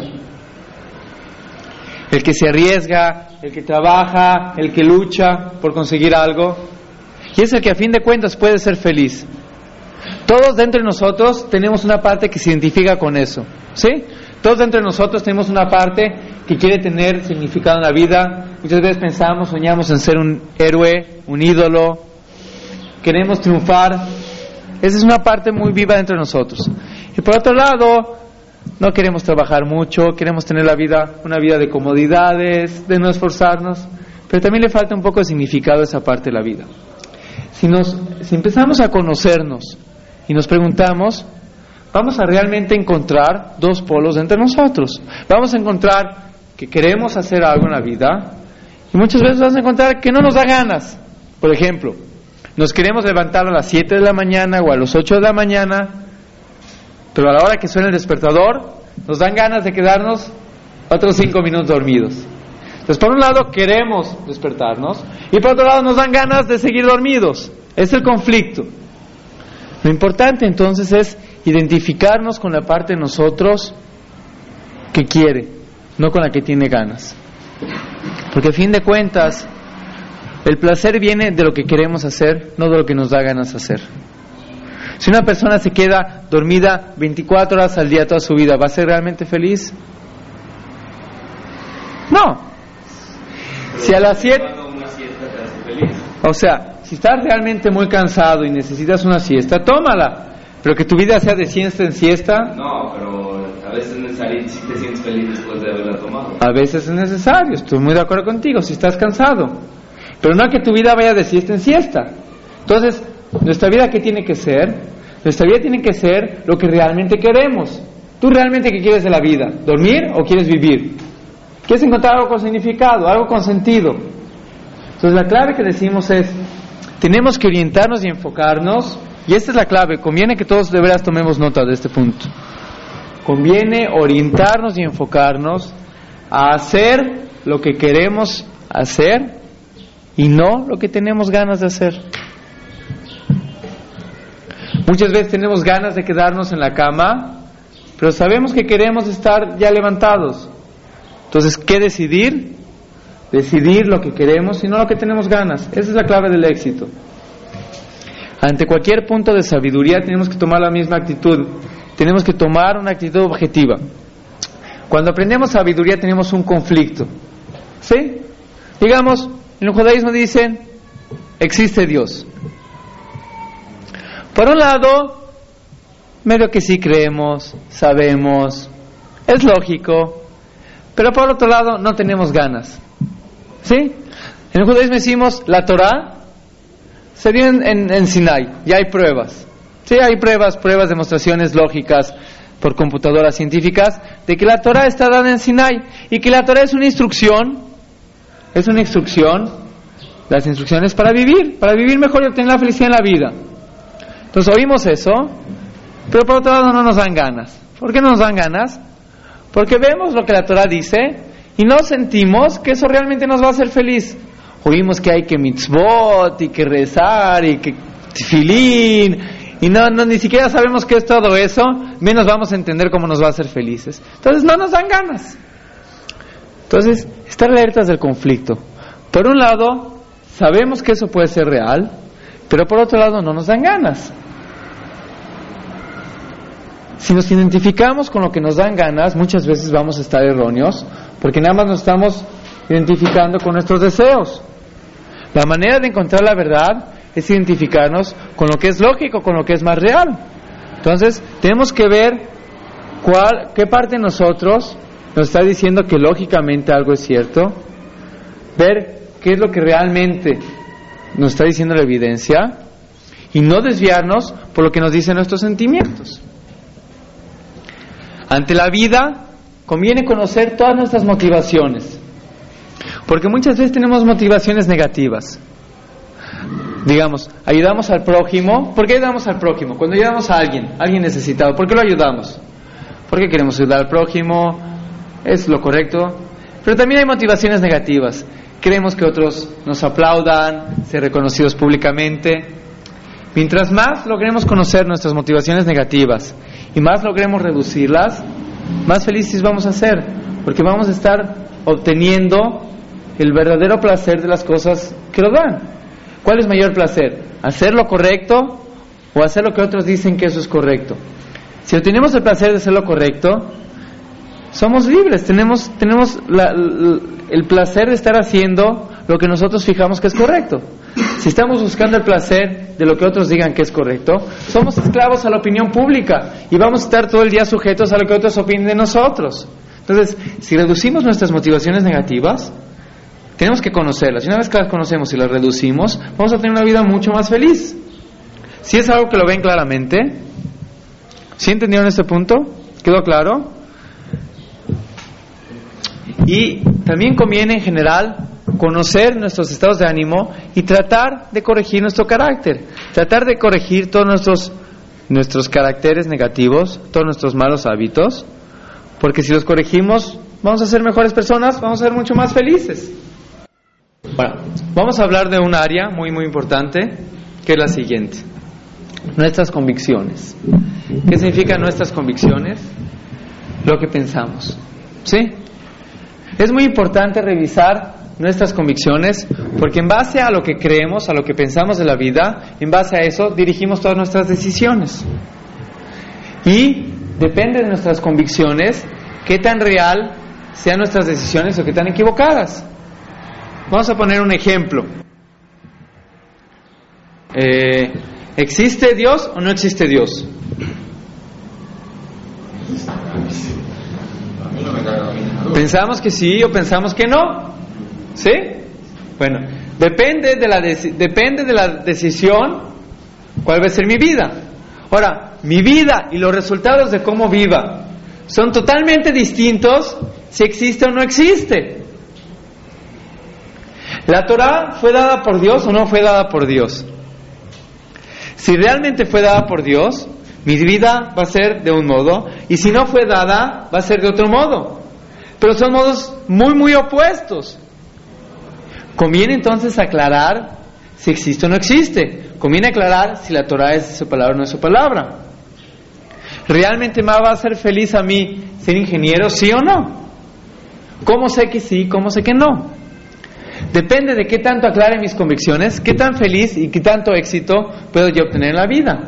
El que se arriesga, el que trabaja, el que lucha por conseguir algo, y es el que a fin de cuentas puede ser feliz. Todos dentro de nosotros tenemos una parte que se identifica con eso, ¿sí? Todos dentro de nosotros tenemos una parte que quiere tener significado en la vida. Muchas veces pensamos, soñamos en ser un héroe, un ídolo, queremos triunfar. Esa es una parte muy viva dentro de nosotros. Y por otro lado, no queremos trabajar mucho, queremos tener una vida de comodidades, de no esforzarnos, pero también le falta un poco de significado a esa parte de la vida. Si empezamos a conocernos y nos preguntamos, vamos a realmente encontrar dos polos entre nosotros. Vamos a encontrar que queremos hacer algo en la vida y muchas veces vamos a encontrar que no nos da ganas. Por ejemplo, nos queremos levantar a las 7 de la mañana o a las 8 de la mañana, pero a la hora que suena el despertador nos dan ganas de quedarnos otros 5 minutos dormidos. Entonces, por un lado queremos despertarnos y por otro lado nos dan ganas de seguir dormidos. Es el conflicto. Lo importante entonces es identificarnos con la parte de nosotros que quiere, no con la que tiene ganas. Porque a fin de cuentas, el placer viene de lo que queremos hacer, no de lo que nos da ganas hacer. Si una persona se queda dormida 24 horas al día toda su vida, ¿va a ser realmente feliz? No. Si a las 7... O sea, si estás realmente muy cansado y necesitas una siesta, tómala. Pero que tu vida sea de siesta en siesta... No, pero a veces es necesario si te sientes feliz después de haberla tomado. A veces es necesario, estoy muy de acuerdo contigo, si estás cansado. Pero no que tu vida vaya de siesta en siesta. Entonces, nuestra vida, ¿qué tiene que ser? Nuestra vida tiene que ser lo que realmente queremos. ¿Tú realmente qué quieres de la vida? ¿Dormir o quieres vivir? ¿Quieres encontrar algo con significado, algo con sentido? Entonces la clave que decimos es, tenemos que orientarnos y enfocarnos, y esta es la clave, conviene que todos de veras tomemos nota de este punto. Conviene orientarnos y enfocarnos a hacer lo que queremos hacer y no lo que tenemos ganas de hacer. Muchas veces tenemos ganas de quedarnos en la cama, pero sabemos que queremos estar ya levantados. Entonces, ¿qué decidir? Decidir lo que queremos y no lo que tenemos ganas. Esa es la clave del éxito. Ante cualquier punto de sabiduría tenemos que tomar la misma actitud. Tenemos que tomar una actitud objetiva. Cuando aprendemos sabiduría tenemos un conflicto. ¿Sí? Digamos, en el judaísmo dicen, existe Dios. Por un lado, medio que sí creemos, sabemos, es lógico, pero por otro lado no tenemos ganas. ¿Sí? En el judaísmo decimos, la Torah se dio en Sinai, ya hay pruebas. Sí, hay pruebas, demostraciones lógicas por computadoras científicas de que la Torah está dada en Sinai y que la Torah es una instrucción, las instrucciones para vivir mejor y obtener la felicidad en la vida. Entonces oímos eso, pero por otro lado no nos dan ganas. ¿Por qué no nos dan ganas? Porque vemos lo que la Torah dice y no sentimos que eso realmente nos va a hacer feliz. Oímos que hay que mitzvot y que rezar y que tefilín y no ni siquiera sabemos qué es todo eso, menos vamos a entender cómo nos va a hacer felices. Entonces no nos dan ganas. Entonces, estar alertas del conflicto. Por un lado, sabemos que eso puede ser real, pero por otro lado no nos dan ganas. Si nos identificamos con lo que nos dan ganas, muchas veces vamos a estar erróneos, porque nada más nos estamos identificando con nuestros deseos. La manera de encontrar la verdad es identificarnos con lo que es lógico, con lo que es más real. Entonces, tenemos que ver qué parte de nosotros nos está diciendo que lógicamente algo es cierto, ver qué es lo que realmente nos está diciendo la evidencia y no desviarnos por lo que nos dicen nuestros sentimientos. Ante la vida conviene conocer todas nuestras motivaciones, porque muchas veces tenemos motivaciones negativas. Digamos, ayudamos al prójimo. ¿Por qué ayudamos al prójimo? Cuando ayudamos a alguien necesitado, ¿por qué lo ayudamos? Porque queremos ayudar al prójimo, es lo correcto. Pero también hay motivaciones negativas. Queremos que otros nos aplaudan, ser reconocidos públicamente. Mientras más logremos conocer nuestras motivaciones negativas y más logremos reducirlas, más felices vamos a ser, porque vamos a estar obteniendo el verdadero placer de las cosas que nos dan. ¿Cuál es mayor placer? ¿Hacer lo correcto o hacer lo que otros dicen que eso es correcto? Si obtenemos el placer de hacer lo correcto, somos libres, tenemos el placer de estar haciendo lo que nosotros fijamos que es correcto. Si estamos buscando el placer de lo que otros digan que es correcto, somos esclavos a la opinión pública y vamos a estar todo el día sujetos a lo que otros opinen de nosotros. Entonces, si reducimos nuestras motivaciones negativas, tenemos que conocerlas. Y una vez que las conocemos y las reducimos, vamos a tener una vida mucho más feliz. Si es algo que lo ven claramente, ¿sí entendieron este punto? ¿Quedó claro? Y también conviene en general conocer nuestros estados de ánimo y tratar de corregir nuestro carácter, tratar de corregir todos nuestros caracteres negativos, todos nuestros malos hábitos, porque si los corregimos vamos a ser mejores personas, vamos a ser mucho más felices. Bueno, vamos a hablar de un área muy muy importante, que es la siguiente: nuestras convicciones. ¿Qué significan nuestras convicciones? Lo que pensamos, ¿sí? Es muy importante revisar nuestras convicciones, porque en base a lo que creemos, a lo que pensamos de la vida, en base a eso dirigimos todas nuestras decisiones. Y depende de nuestras convicciones qué tan real sean nuestras decisiones o qué tan equivocadas. Vamos a poner un ejemplo. ¿Existe Dios o no existe Dios? ¿Pensamos que sí o pensamos que no? ¿Sí? Bueno, depende de la decisión cuál va a ser mi vida. Ahora, mi vida y los resultados de cómo viva son totalmente distintos si existe o no existe. ¿La Torah fue dada por Dios o no fue dada por Dios? Si realmente fue dada por Dios, mi vida va a ser de un modo, y si no fue dada, va a ser de otro modo. pero son modos muy opuestos. Conviene entonces aclarar si existe o no existe. Conviene aclarar si la Torah es su palabra o no es su palabra. ¿Realmente me va a hacer feliz a mí ser ingeniero, sí o no? ¿Cómo sé que sí, cómo sé que no? Depende de qué tanto aclare mis convicciones, qué tan feliz y qué tanto éxito puedo yo obtener en la vida.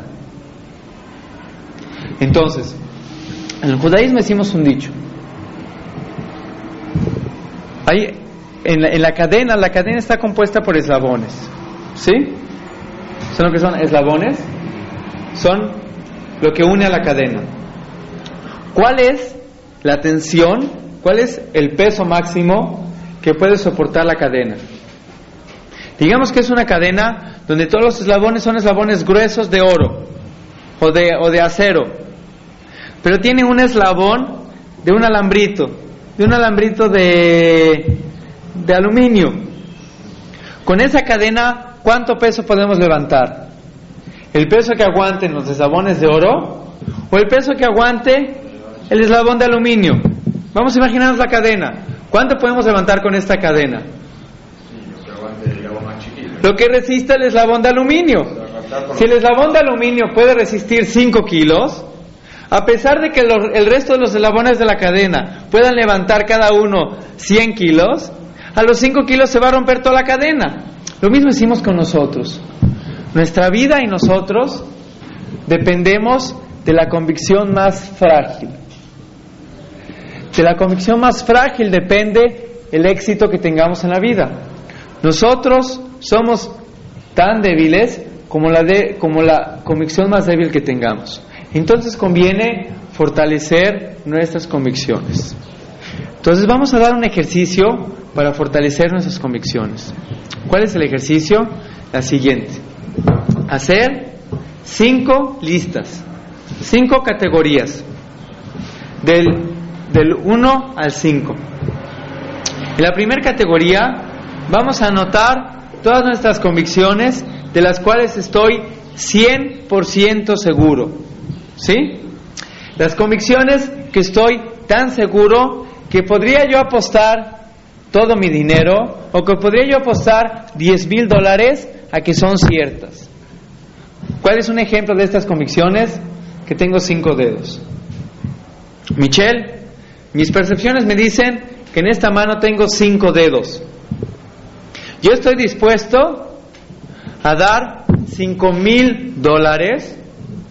Entonces, en el judaísmo decimos un dicho. Hay, en la cadena está compuesta por eslabones. ¿Sí? ¿Son lo que son eslabones? Son lo que une a la cadena. ¿Cuál es la tensión? ¿Cuál es el peso máximo que puede soportar la cadena? Digamos que es una cadena donde todos los eslabones son eslabones gruesos de oro o de acero, pero tiene un eslabón de un alambrito de aluminio. Con esa cadena, ¿cuánto peso podemos levantar? ¿El peso que aguanten los eslabones de oro o el peso que aguante el eslabón de aluminio? Vamos a imaginarnos la cadena. ¿Cuánto podemos levantar con esta cadena? Lo que resista el eslabón de aluminio. Si el eslabón de aluminio puede resistir 5 kilos, a pesar de que el resto de los eslabones de la cadena puedan levantar cada uno 100 kilos, a los 5 kilos se va a romper toda la cadena. Lo mismo hicimos con nosotros. Nuestra vida y nosotros dependemos de la convicción más frágil. De la convicción más frágil depende el éxito que tengamos en la vida. Nosotros somos tan débiles como la convicción más débil que tengamos. Entonces conviene fortalecer nuestras convicciones. Entonces vamos a dar un ejercicio para fortalecer nuestras convicciones. ¿Cuál es el ejercicio? La siguiente. Hacer 5 listas, 5 categorías del 1 al 5. En la primera categoría vamos a anotar todas nuestras convicciones de las cuales estoy 100% seguro. ¿Sí? Las convicciones que estoy tan seguro que podría yo apostar todo mi dinero o que podría yo apostar $10,000 a que son ciertas. ¿Cuál es un ejemplo de estas convicciones? Que tengo 5 dedos. Michelle, mis percepciones me dicen que en esta mano tengo 5 dedos. Yo estoy dispuesto a dar $5,000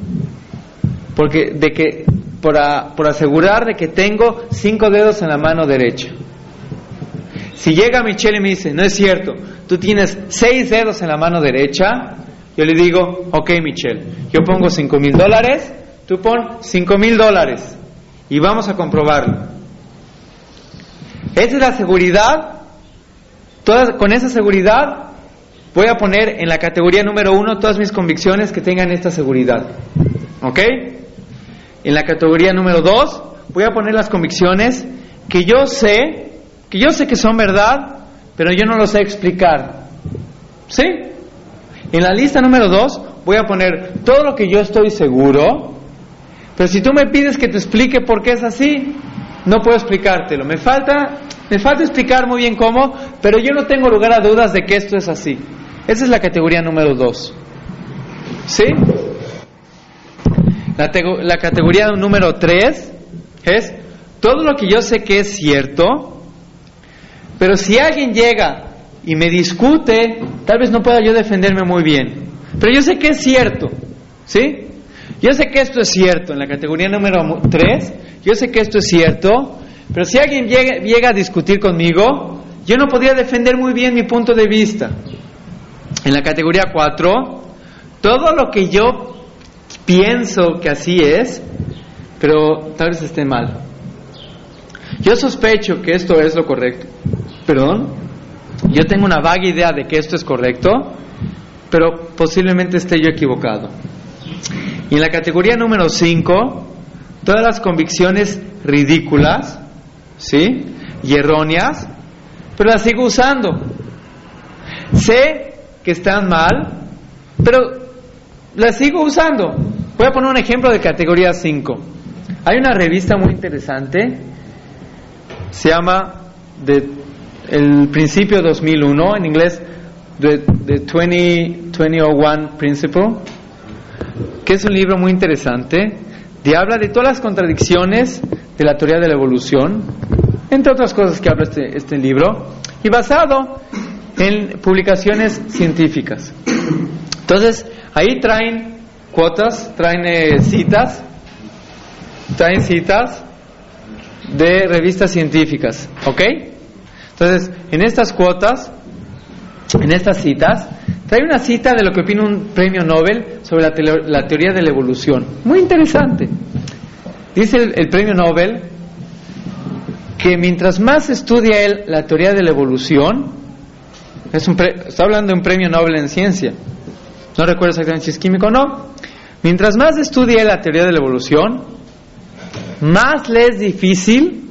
por asegurar de que tengo 5 dedos en la mano derecha. Si llega Michelle y me dice, no es cierto, tú tienes 6 dedos en la mano derecha, yo le digo, ok Michelle, yo pongo $5,000, tú pon $5,000 y vamos a comprobarlo. Esa es la seguridad. Con esa seguridad voy a poner en la categoría número 1 todas mis convicciones que tengan esta seguridad. ¿Ok? En la categoría número 2 voy a poner las convicciones que yo sé que son verdad, pero yo no lo sé explicar. ¿Sí? En la lista número 2 voy a poner todo lo que yo estoy seguro, pero si tú me pides que te explique por qué es así, no puedo explicártelo. Me falta explicar muy bien cómo, pero yo no tengo lugar a dudas de que esto es así. Esa es la categoría número 2. ¿Sí? La categoría número 3 es todo lo que yo sé que es cierto, pero si alguien llega y me discute, tal vez no pueda yo defenderme muy bien, pero yo sé que es cierto. ¿Sí? Yo sé que esto es cierto. En la categoría número 3 yo sé que esto es cierto, pero si alguien llega a discutir conmigo, yo no podría defender muy bien mi punto de vista. En la categoría 4, todo lo que yo pienso que así es, pero tal vez esté mal. Yo sospecho que esto es lo correcto. Yo tengo una vaga idea de que esto es correcto, pero posiblemente esté yo equivocado. Y en la categoría número 5, todas las convicciones ridículas, ¿sí? Y erróneas, pero las sigo usando. Sé que están mal, pero las sigo usando. Voy a poner un ejemplo de categoría 5. Hay una revista muy interesante se llama el principio 2001, en inglés The 2001 Principle, que es un libro muy interesante, habla de todas las contradicciones de la teoría de la evolución, entre otras cosas que habla este libro, y basado en publicaciones científicas. Entonces, ahí traen cuotas, traen citas de revistas científicas, ¿ok? Entonces, en estas cuotas, en estas citas, trae una cita de lo que opina un premio Nobel sobre la teoría de la evolución. Muy interesante. Dice el premio Nobel que mientras más estudia él la teoría de la evolución, está hablando de un premio Nobel en ciencia, no recuerdo exactamente si es químico o no, mientras más estudia él la teoría de la evolución, más le es difícil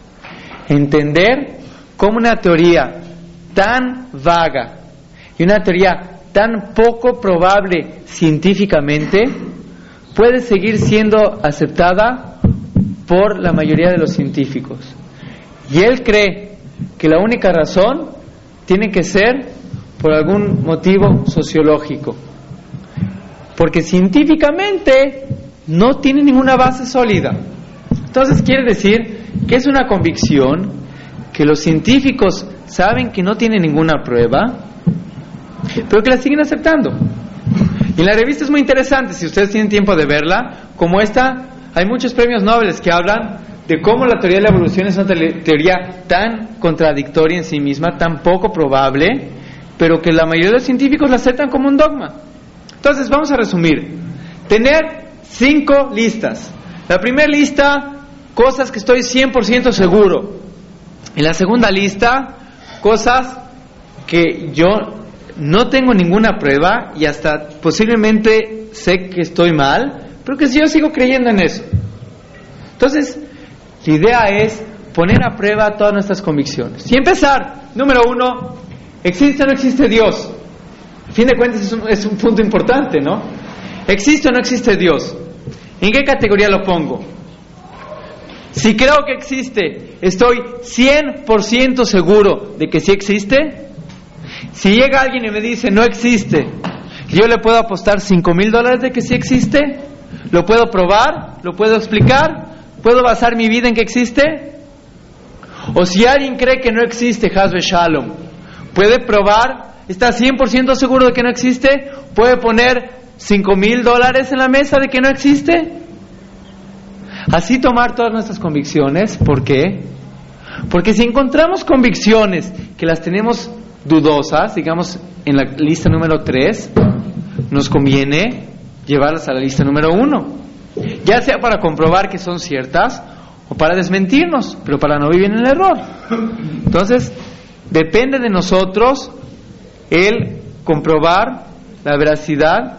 entender cómo una teoría tan vaga y una teoría tan poco probable científicamente puede seguir siendo aceptada por la mayoría de los científicos. Y él cree que la única razón tiene que ser por algún motivo sociológico, porque científicamente no tiene ninguna base sólida. Entonces quiere decir que es una convicción que los científicos saben que no tiene ninguna prueba, pero que la siguen aceptando. Y la revista es muy interesante, si ustedes tienen tiempo de verla, como esta, hay muchos premios Nobel que hablan de cómo la teoría de la evolución es una teoría tan contradictoria en sí misma, tan poco probable, pero que la mayoría de los científicos la aceptan como un dogma. Entonces vamos a resumir. Tener 5 listas. La primera lista, cosas que estoy 100% seguro. En la segunda lista, cosas que yo no tengo ninguna prueba y hasta posiblemente sé que estoy mal, pero que yo sigo creyendo en eso. Entonces, la idea es poner a prueba todas nuestras convicciones. Y empezar, número 1, ¿existe o no existe Dios? A fin de cuentas es un punto importante, ¿no? ¿Existe o no existe Dios? ¿En qué categoría lo pongo? Si creo que existe, ¿estoy 100% seguro de que sí existe? Si llega alguien y me dice no existe, ¿yo le puedo apostar $5,000 de que sí existe? ¿Lo puedo probar? ¿Lo puedo explicar? ¿Puedo basar mi vida en que existe? O si alguien cree que no existe, Hasbe Shalom, ¿puede probar? ¿Está 100% seguro de que no existe? ¿Puede poner $5,000 en la mesa de que no existe? Así tomar todas nuestras convicciones. ¿Por qué? Porque si encontramos convicciones que las tenemos dudosas, digamos en la lista número 3, nos conviene llevarlas a la lista número 1, ya sea para comprobar que son ciertas o para desmentirnos, pero para no vivir en el error. Entonces, depende de nosotros el comprobar la veracidad,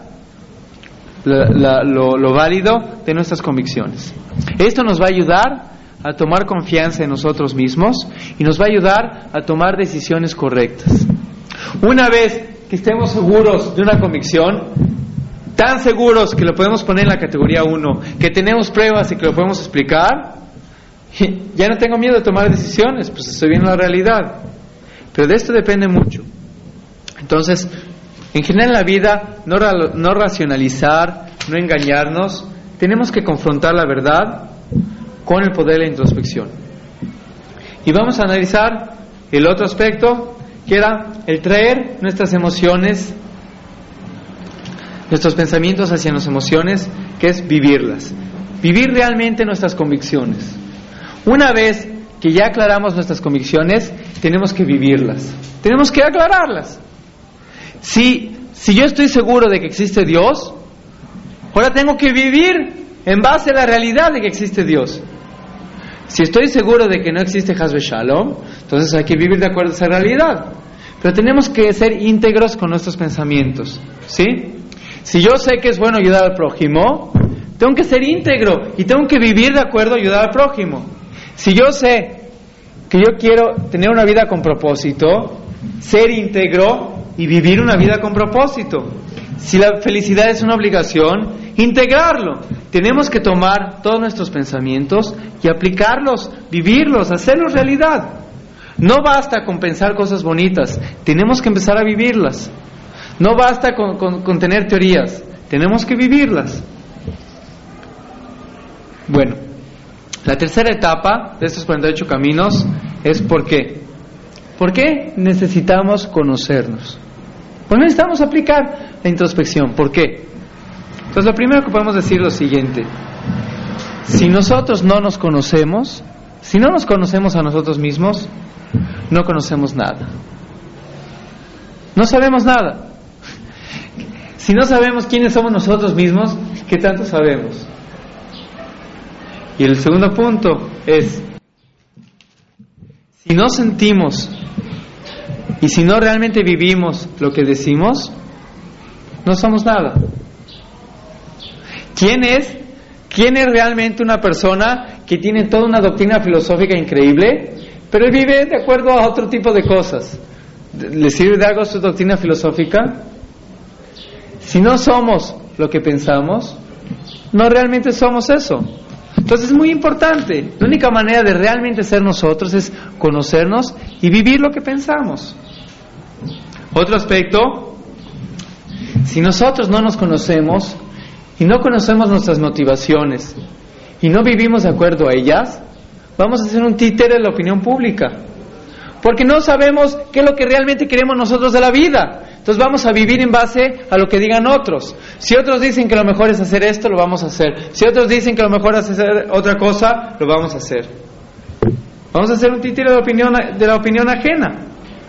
lo válido de nuestras convicciones. Esto nos va a ayudar a tomar confianza en nosotros mismos y nos va a ayudar a tomar decisiones correctas. Una vez que estemos seguros de una convicción, tan seguros que lo podemos poner en la categoría 1, que tenemos pruebas y que lo podemos explicar, ya no tengo miedo de tomar decisiones, pues estoy viendo la realidad. Pero de esto depende mucho. Entonces, en general en la vida, no racionalizar, no engañarnos, tenemos que confrontar la verdad con el poder de la introspección. Y vamos a analizar el otro aspecto, que era el traer nuestras emociones, nuestros pensamientos hacia las emociones, que es vivirlas. Vivir realmente nuestras convicciones. Una vez que ya aclaramos nuestras convicciones, tenemos que vivirlas. Tenemos que aclararlas. Si yo estoy seguro de que existe Dios, ahora tengo que vivir en base a la realidad de que existe Dios. Si estoy seguro de que no existe Hasbe Shalom, entonces hay que vivir de acuerdo a esa realidad. Pero tenemos que ser íntegros con nuestros pensamientos, ¿sí? Si yo sé que es bueno ayudar al prójimo, tengo que ser íntegro y tengo que vivir de acuerdo a ayudar al prójimo. Si yo sé que yo quiero tener una vida con propósito, ser íntegro y vivir una vida con propósito. Si la felicidad es una obligación, integrarlo tenemos que tomar todos nuestros pensamientos y aplicarlos, vivirlos, hacerlos realidad. No basta con pensar cosas bonitas, tenemos que empezar a vivirlas. No basta con tener teorías, tenemos que vivirlas. Bueno, la tercera etapa de estos 48 caminos es ¿por qué? ¿Por qué necesitamos conocernos? ¿Por qué necesitamos aplicar la introspección? ¿Por qué? Entonces lo primero que podemos decir es lo siguiente: si nosotros no nos conocemos, si no nos conocemos a nosotros mismos, no conocemos nada. No sabemos nada. Si no sabemos quiénes somos nosotros mismos, ¿qué tanto sabemos? Y el segundo punto es, si no sentimos y si no realmente vivimos lo que decimos, no somos nada. ¿Quién es realmente una persona que tiene toda una doctrina filosófica increíble, pero él vive de acuerdo a otro tipo de cosas? ¿Le sirve de algo su doctrina filosófica? Si no somos lo que pensamos, no realmente somos eso. Entonces es muy importante. La única manera de realmente ser nosotros es conocernos y vivir lo que pensamos. Otro aspecto: si nosotros no nos conocemos y no conocemos nuestras motivaciones y no vivimos de acuerdo a ellas, vamos a ser un títere de la opinión pública, porque no sabemos qué es lo que realmente queremos nosotros de la vida. Entonces vamos a vivir en base a lo que digan otros. Si otros dicen que lo mejor es hacer esto, lo vamos a hacer. Si otros dicen que lo mejor es hacer otra cosa, lo vamos a hacer. Vamos a ser un títere de la opinión ajena.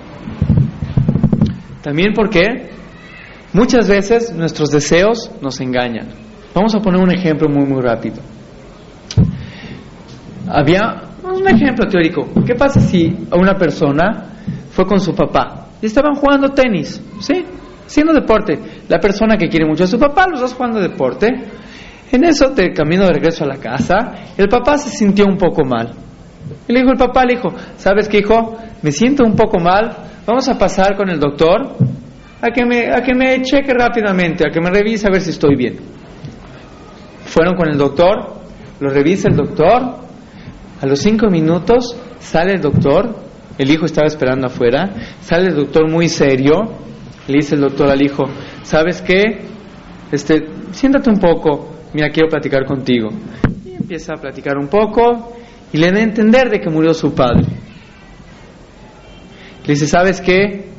También porque muchas veces nuestros deseos nos engañan. Vamos a poner un ejemplo muy rápido. Había un ejemplo teórico. ¿Qué pasa si una persona fue con su papá y estaban jugando tenis? ¿Sí? Haciendo deporte. La persona que quiere mucho a su papá, los dos jugando deporte. En eso, de camino de regreso a la casa, el papá se sintió un poco mal. Y le dijo el papá, ¿sabes qué, hijo? Me siento un poco mal. Vamos a pasar con el doctor a que me cheque rápidamente, a que me revise a ver si estoy bien. Fueron con el doctor, lo revisa el doctor. A los 5 minutos sale el doctor, el hijo estaba esperando afuera, sale el doctor muy serio, le dice el doctor al hijo, ¿sabes qué? Siéntate un poco, mira, quiero platicar contigo. Y empieza a platicar un poco y le da a entender de que murió su padre. Le dice, ¿sabes qué?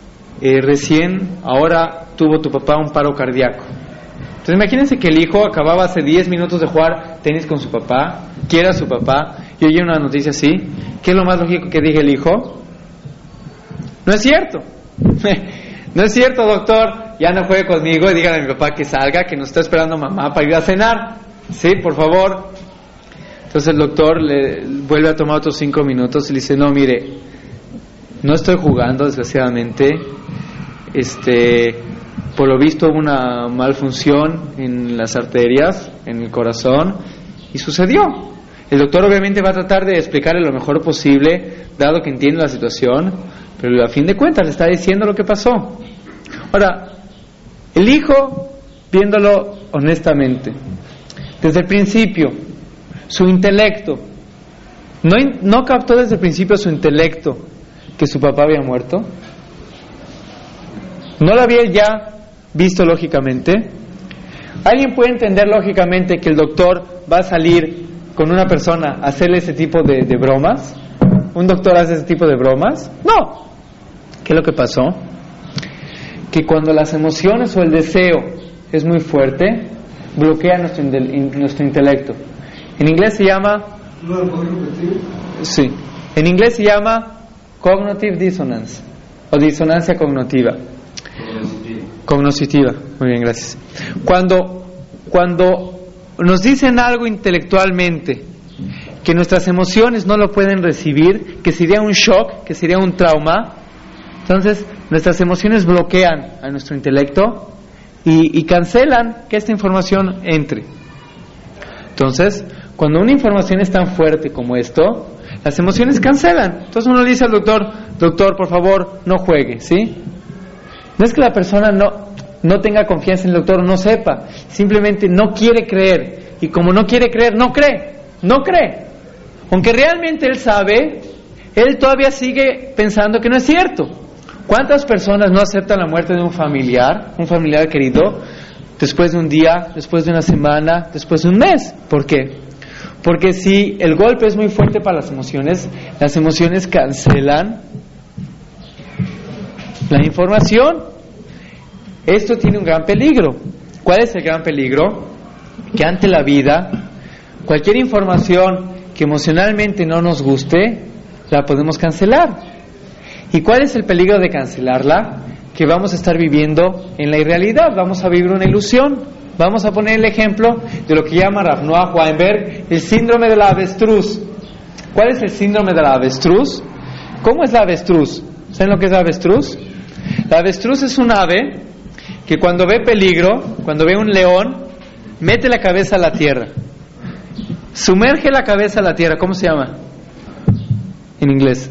Ahora tuvo tu papá un paro cardíaco. Entonces imagínense que el hijo acababa hace 10 minutos de jugar tenis con su papá, quiere a su papá, y oye una noticia así. ¿Qué es lo más lógico que diga el hijo? No es cierto. No es cierto, doctor. Ya no juegue conmigo y dígale a mi papá que salga, que nos está esperando mamá para ir a cenar. Sí, por favor. Entonces el doctor le vuelve a tomar otros 5 minutos y le dice, no, mire, no estoy jugando, desgraciadamente. Por lo visto hubo una malfunción en las arterias, en el corazón, y sucedió. El doctor obviamente va a tratar de explicarle lo mejor posible, dado que entiende la situación, pero a fin de cuentas le está diciendo lo que pasó. Ahora, el hijo, viéndolo honestamente, desde el principio, su intelecto, no captó desde el principio su intelecto que su papá había muerto. ¿No lo había ya visto lógicamente? ¿Alguien puede entender lógicamente que el doctor va a salir con una persona a hacerle ese tipo de bromas? ¿Un doctor hace ese tipo de bromas? No. ¿Qué es lo que pasó? Que cuando las emociones o el deseo es muy fuerte, bloquea nuestro intelecto. En inglés se llama... ¿No lo puedo repetir? Sí. En inglés se llama cognitive dissonance o disonancia cognitiva. Cognitiva. Muy bien, gracias. Cuando nos dicen algo intelectualmente que nuestras emociones no lo pueden recibir, que sería un shock, que sería un trauma, entonces nuestras emociones bloquean a nuestro intelecto y cancelan que esta información entre. Entonces, cuando una información es tan fuerte como esto, las emociones cancelan. Entonces uno le dice al doctor, por favor, no juegue, ¿sí? No es que la persona no tenga confianza en el doctor o no sepa, simplemente no quiere creer y como no quiere creer, no cree. Aunque realmente él sabe, él todavía sigue pensando que no es cierto. ¿Cuántas personas no aceptan la muerte de un familiar querido, después de un día, después de una semana, después de un mes? ¿Por qué? Porque si el golpe es muy fuerte para las emociones cancelan la información. Esto tiene un gran peligro. ¿Cuál es el gran peligro? Que ante la vida, cualquier información que emocionalmente no nos guste, la podemos cancelar. ¿Y cuál es el peligro de cancelarla? Que vamos a estar viviendo en la irrealidad, vamos a vivir una ilusión. Vamos a poner el ejemplo de lo que llama Rav Noah Weinberg el síndrome de la avestruz. ¿Cuál es el síndrome de la avestruz? ¿Cómo es la avestruz? ¿Saben lo que es la avestruz? La avestruz es un ave que cuando ve peligro, cuando ve un león, mete la cabeza a la tierra. Sumerge la cabeza a la tierra. ¿Cómo se llama? En inglés.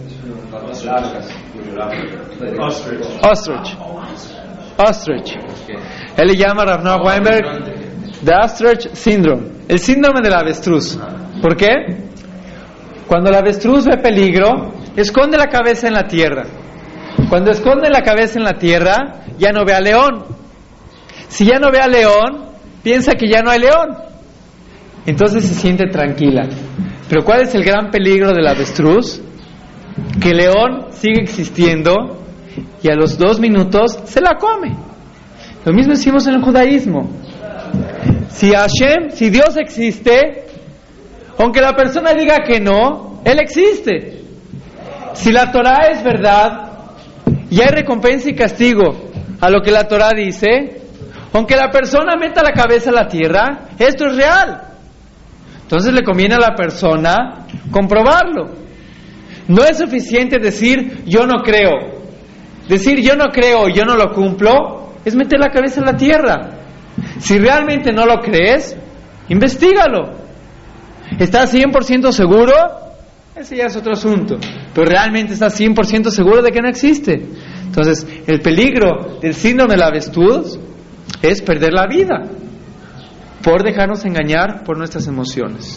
Ostrich. Él le llama a Rav Noah Weinberg the Ostrich Syndrome, el síndrome de la avestruz. ¿Por qué? Cuando la avestruz ve peligro, esconde la cabeza en la tierra. Cuando esconde la cabeza en la tierra, ya no ve al león. Si ya no ve al león, piensa que ya no hay león. Entonces se siente tranquila. Pero ¿cuál es el gran peligro de la avestruz? Que el león sigue existiendo y a los 2 minutos se la come. Lo mismo decimos en el judaísmo. Si Dios existe, aunque la persona diga que no, Él existe. Si la Torah es verdad y hay recompensa y castigo a lo que la Torah dice, aunque la persona meta la cabeza a la tierra, esto es real. Entonces le conviene a la persona comprobarlo. No es suficiente decir yo no creo. Decir yo no creo, yo no lo cumplo, es meter la cabeza en la tierra. Si realmente no lo crees, investígalo. ¿Estás 100% seguro? Ese ya es otro asunto. Pero realmente estás 100% seguro de que no existe. Entonces, el peligro del síndrome de la avestruz es perder la vida por dejarnos engañar por nuestras emociones.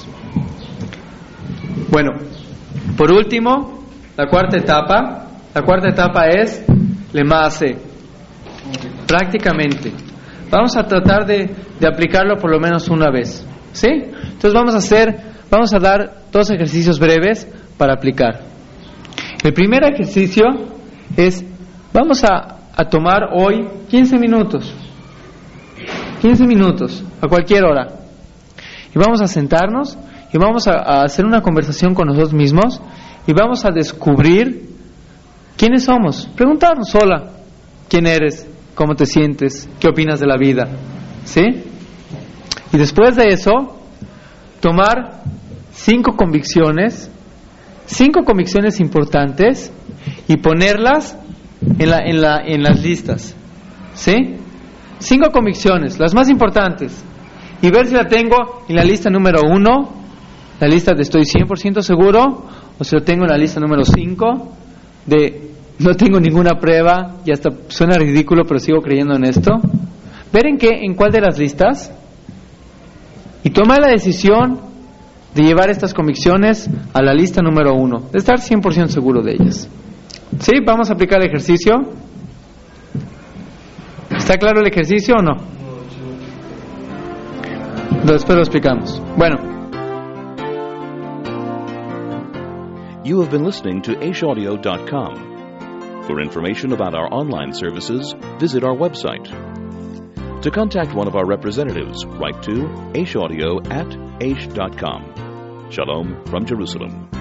Bueno, por último, la cuarta etapa es Lemase. Prácticamente. Vamos a tratar de aplicarlo por lo menos una vez. ¿Sí? Entonces vamos a dar 2 ejercicios breves para aplicar. El primer ejercicio es, vamos a tomar hoy 15 minutos. 15 minutos, a cualquier hora. Y vamos a sentarnos y vamos a hacer una conversación con nosotros mismos y vamos a descubrir quiénes somos. Preguntarnos, hola, ¿quién eres? ¿Cómo te sientes? ¿Qué opinas de la vida? ¿Sí? Y después de eso, tomar 5 convicciones importantes y ponerlas en las listas. ¿Sí? 5 convicciones, las más importantes, y ver si la tengo en la lista número 1, la lista de estoy 100% seguro, o si lo tengo en la lista número 5 de no tengo ninguna prueba y hasta suena ridículo pero sigo creyendo en esto. Ver en cuál de las listas y tomar la decisión de llevar estas convicciones a la lista número 1, de estar 100% seguro de ellas. ¿Sí? Vamos a aplicar el ejercicio. ¿Está claro el ejercicio o no? Después lo explicamos. Bueno. You have been listening to aishaudio.com. For information about our online services, visit our website. To contact one of our representatives, write to aishaudio@aish.com. Shalom from Jerusalem.